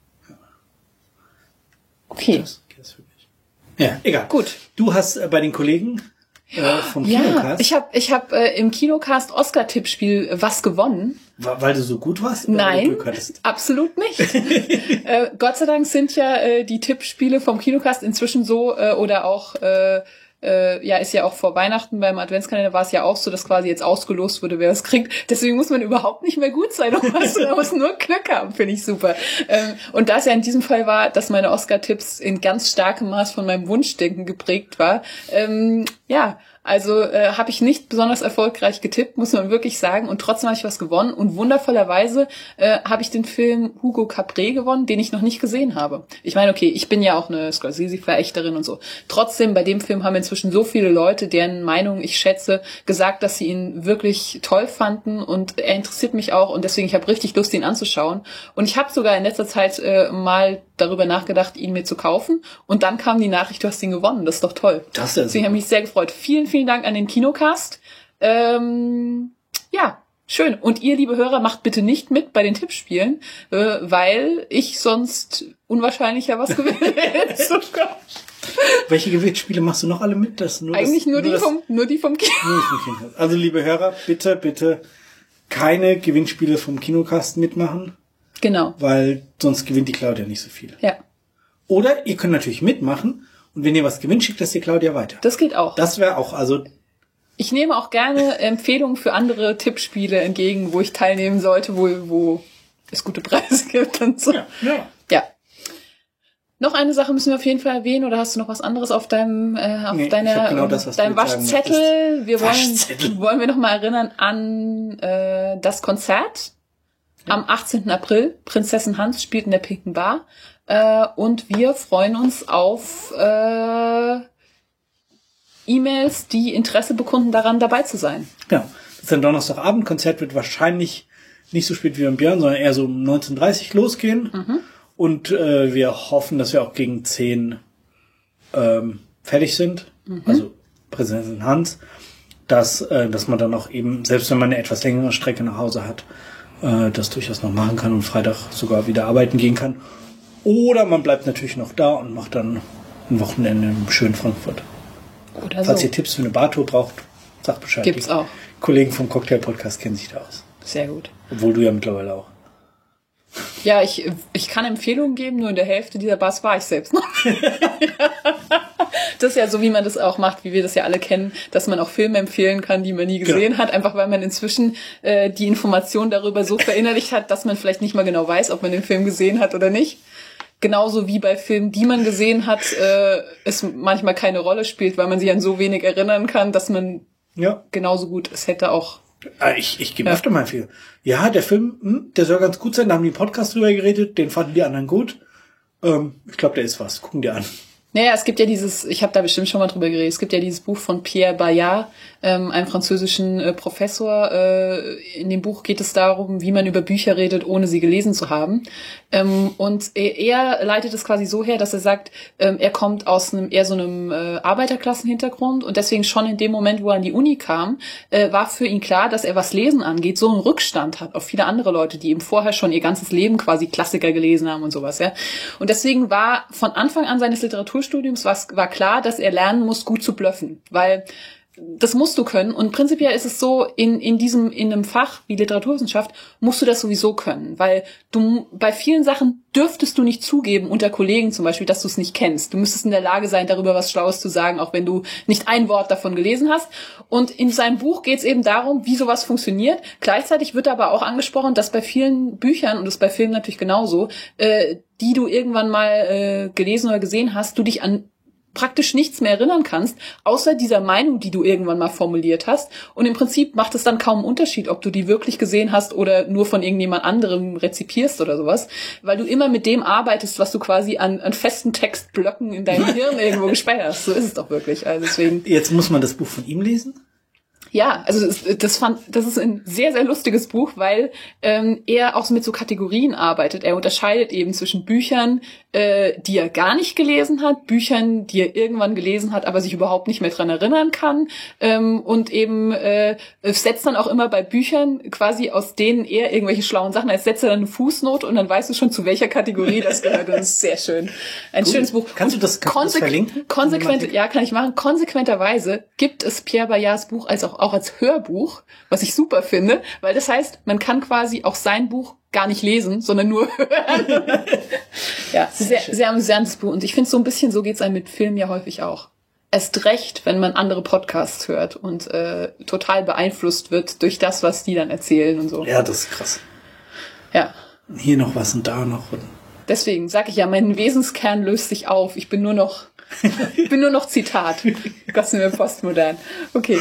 Okay. Das, das für mich. Ja, egal. Gut. Du hast äh, bei den Kollegen Äh, vom Kinocast. Ja, ich habe ich hab, äh, im Kinocast Oscar-Tippspiel äh, was gewonnen. Weil du so gut warst? Oder Nein, absolut nicht. äh, Gott sei Dank sind ja äh, die Tippspiele vom Kinocast inzwischen so, äh, oder auch, äh, äh, ja, ist ja auch vor Weihnachten beim Adventskalender war es ja auch so, dass quasi jetzt ausgelost wurde, wer es kriegt. Deswegen muss man überhaupt nicht mehr gut sein, um was, man muss nur Glück haben, finde ich super. Ähm, und da es ja in diesem Fall war, dass meine Oscar-Tipps in ganz starkem Maß von meinem Wunschdenken geprägt war, ähm, ja, also äh, habe ich nicht besonders erfolgreich getippt, muss man wirklich sagen. Und trotzdem habe ich was gewonnen. Und wundervollerweise äh, habe ich den Film Hugo Capré gewonnen, den ich noch nicht gesehen habe. Ich meine, okay, ich bin ja auch eine Scorsese-Verächterin und so. Trotzdem, bei dem Film haben inzwischen so viele Leute, deren Meinung ich schätze, gesagt, dass sie ihn wirklich toll fanden. Und er interessiert mich auch. Und deswegen, ich habe richtig Lust, ihn anzuschauen. Und ich habe sogar in letzter Zeit äh, mal darüber nachgedacht, ihn mir zu kaufen. Und dann kam die Nachricht, du hast ihn gewonnen. Das ist doch toll. Das ist Deswegen habe ich mich sehr gefreut. Vielen, vielen Dank an den Kinocast. Ähm, ja, schön. Und ihr, liebe Hörer, macht bitte nicht mit bei den Tippspielen, äh, weil ich sonst unwahrscheinlicher was gewinnen will. Welche Gewinnspiele machst du noch alle mit? Das nur Eigentlich das, nur, nur, die das, vom, nur die vom Kino. Nur vom Kino. Also, liebe Hörer, bitte, bitte keine Gewinnspiele vom Kinocast mitmachen. Genau. Weil sonst gewinnt die Claudia nicht so viel. Ja. Oder ihr könnt natürlich mitmachen und wenn ihr was gewinnt, schickt das die Claudia weiter. Das geht auch. Das wäre auch, also... Ich nehme auch gerne Empfehlungen für andere Tippspiele entgegen, wo ich teilnehmen sollte, wo, wo es gute Preise gibt und so. Ja, ja. Ja. Noch eine Sache müssen wir auf jeden Fall erwähnen, oder hast du noch was anderes auf deinem äh, auf nee, deiner genau das, was deinem Waschzettel? Wir wollen Waschzettel. wollen wir noch mal erinnern an äh, das Konzert ja. am achtzehnten April. Prinzessin Hans spielt in der Pinken Bar äh, und wir freuen uns auf äh, E-Mails, die Interesse bekunden, daran dabei zu sein. Ja, das ist ein Donnerstagabend. Konzert wird wahrscheinlich nicht so spät wie beim Björn, sondern eher so um neunzehn Uhr dreißig losgehen. Mhm. Und äh, wir hoffen, dass wir auch gegen zehn ähm, fertig sind. Mhm. Also Prinzessin Hans. Dass, äh, dass man dann auch eben, selbst wenn man eine etwas längere Strecke nach Hause hat, äh, das durchaus noch machen kann und Freitag sogar wieder arbeiten gehen kann. Oder man bleibt natürlich noch da und macht dann ein Wochenende im schönen Frankfurt. Oder Falls so. ihr Tipps für eine Bartour braucht, sagt Bescheid. Gibt's Die auch. Kollegen vom Cocktail-Podcast kennen sich da aus. Sehr gut. Obwohl du ja mittlerweile auch. Ja, ich, ich kann Empfehlungen geben, nur in der Hälfte dieser Bars war ich selbst noch. Das ist ja so, wie man das auch macht, wie wir das ja alle kennen, dass man auch Filme empfehlen kann, die man nie gesehen genau. hat, einfach weil man inzwischen äh, die Information darüber so verinnerlicht hat, dass man vielleicht nicht mal genau weiß, ob man den Film gesehen hat oder nicht. Genauso wie bei Filmen, die man gesehen hat, äh, es manchmal keine Rolle spielt, weil man sich an so wenig erinnern kann, dass man ja. genauso gut es hätte auch Ich, ich gebe ja. öfter mal viel. Ja, der Film, hm, der soll ganz gut sein. Da haben die Podcast drüber geredet. Den fanden die anderen gut. Ähm, ich glaube, der ist was. Gucken die an. Naja, es gibt ja dieses, ich habe da bestimmt schon mal drüber geredet, es gibt ja dieses Buch von Pierre Bayard, ähm, einem französischen äh, Professor. Äh, in dem Buch geht es darum, wie man über Bücher redet, ohne sie gelesen zu haben. Ähm, und er, er leitet es quasi so her, dass er sagt, ähm, er kommt aus einem eher so einem äh, Arbeiterklassenhintergrund und deswegen schon in dem Moment, wo er an die Uni kam, äh, war für ihn klar, dass er, was Lesen angeht, so einen Rückstand hat auf viele andere Leute, die eben vorher schon ihr ganzes Leben quasi Klassiker gelesen haben und sowas. Ja. Und deswegen war von Anfang an seines Literaturstudiums war, war klar, dass er lernen muss, gut zu bluffen, weil das musst du können. Und prinzipiell ist es so, in, in diesem, in einem Fach wie Literaturwissenschaft musst du das sowieso können, weil du, bei vielen Sachen dürftest du nicht zugeben, unter Kollegen zum Beispiel, dass du es nicht kennst. Du müsstest in der Lage sein, darüber was Schlaues zu sagen, auch wenn du nicht ein Wort davon gelesen hast. Und in seinem Buch geht es eben darum, wie sowas funktioniert. Gleichzeitig wird aber auch angesprochen, dass bei vielen Büchern, und das ist bei Filmen natürlich genauso, äh, die du irgendwann mal äh, gelesen oder gesehen hast, du dich an praktisch nichts mehr erinnern kannst, außer dieser Meinung, die du irgendwann mal formuliert hast. Und im Prinzip macht es dann kaum einen Unterschied, ob du die wirklich gesehen hast oder nur von irgendjemand anderem rezipierst oder sowas, weil du immer mit dem arbeitest, was du quasi an, an festen Textblöcken in deinem Hirn irgendwo gespeichert hast. So ist es doch wirklich. Also deswegen. Jetzt muss man das Buch von ihm lesen? Ja, also das, das fand, das ist ein sehr, sehr lustiges Buch, weil ähm, er auch mit so Kategorien arbeitet. Er unterscheidet eben zwischen Büchern, äh, die er gar nicht gelesen hat, Büchern, die er irgendwann gelesen hat, aber sich überhaupt nicht mehr dran erinnern kann, ähm, und eben äh, setzt dann auch immer bei Büchern quasi, aus denen er irgendwelche schlauen Sachen, als setzt er dann eine Fußnote und dann weißt du schon, zu welcher Kategorie das gehört. Das ist sehr schön. Ein Gut. Schönes Buch. Kannst du das, kannst Konsequ- du das verlinken? Konsequent, ja, kann ich machen. Konsequenterweise gibt es Pierre Bayards Buch als auch auch als Hörbuch, was ich super finde, weil das heißt, man kann quasi auch sein Buch gar nicht lesen, sondern nur hören. Ja, sehr, sehr amüsantes Buch. Und ich finde, so ein bisschen so geht's einem mit Filmen ja häufig auch. Erst recht, wenn man andere Podcasts hört und äh, total beeinflusst wird durch das, was die dann erzählen und so. Ja, das ist krass. Ja. Hier noch was und da noch. Und deswegen sage ich ja, mein Wesenskern löst sich auf. Ich bin nur noch Ich bin nur noch Zitat. Gott, sind wir postmodern. Okay.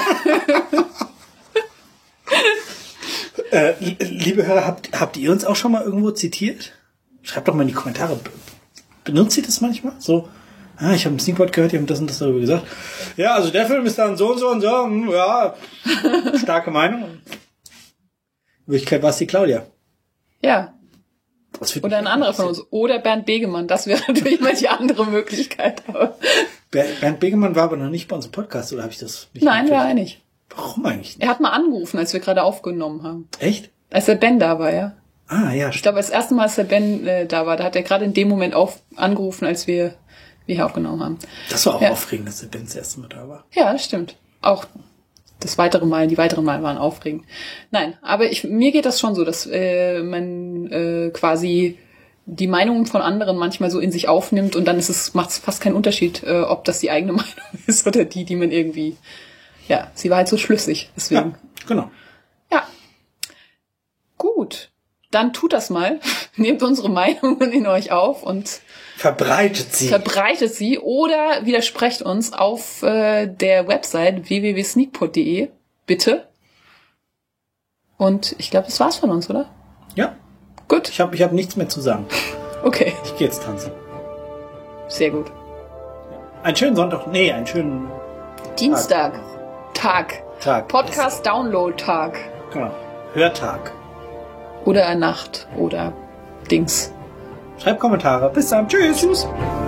äh, liebe Hörer, habt, habt ihr uns auch schon mal irgendwo zitiert? Schreibt doch mal in die Kommentare. Benutzt ihr das manchmal? So, ah, ich habe einen Sneakpot gehört, die haben das und das darüber gesagt. Ja, also der Film ist dann so und so und so. Ja, starke Meinung. In Wirklichkeit war es die Claudia. Ja. Oder ein anderer von uns. Oder Bernd Begemann. Das wäre natürlich mal die andere Möglichkeit. Bernd Begemann war aber noch nicht bei uns im Podcast, oder habe ich das nicht? Nein, war er nicht. Warum eigentlich nicht? Er hat mal angerufen, als wir gerade aufgenommen haben. Echt? Als der Ben da war, ja. Ah, ja. Ich glaube, das erste Mal, als der Ben äh, da war, da hat er gerade in dem Moment auf, angerufen, als wir, wir hier aufgenommen haben. Das war auch ja. aufregend, dass der Ben das erste Mal da war. Ja, das stimmt. Auch das weitere Mal, die weiteren Mal waren aufregend. Nein, aber ich, mir geht das schon so, dass äh, man äh, quasi die Meinungen von anderen manchmal so in sich aufnimmt und dann ist es, macht es fast keinen Unterschied, äh, ob das die eigene Meinung ist oder die, die man irgendwie, ja, sie war halt so schlüssig, deswegen. Ja, genau. Ja. Gut. Dann tut das mal. Nehmt unsere Meinungen in euch auf und verbreitet sie. Verbreitet sie oder widersprecht uns auf äh, der Website w w w punkt sneakpot punkt d e. Bitte. Und ich glaube, das war's von uns, oder? Ja. Gut. Ich habe ich hab nichts mehr zu sagen. Okay. Ich gehe jetzt tanzen. Sehr gut. Einen schönen Sonntag. Nee, einen schönen Dienstag. Tag. Tag. Podcast-Download-Tag. Genau. Hörtag. Oder Nacht. Oder Dings. Schreibt Kommentare. Bis dann. Tschüss. Tschüss.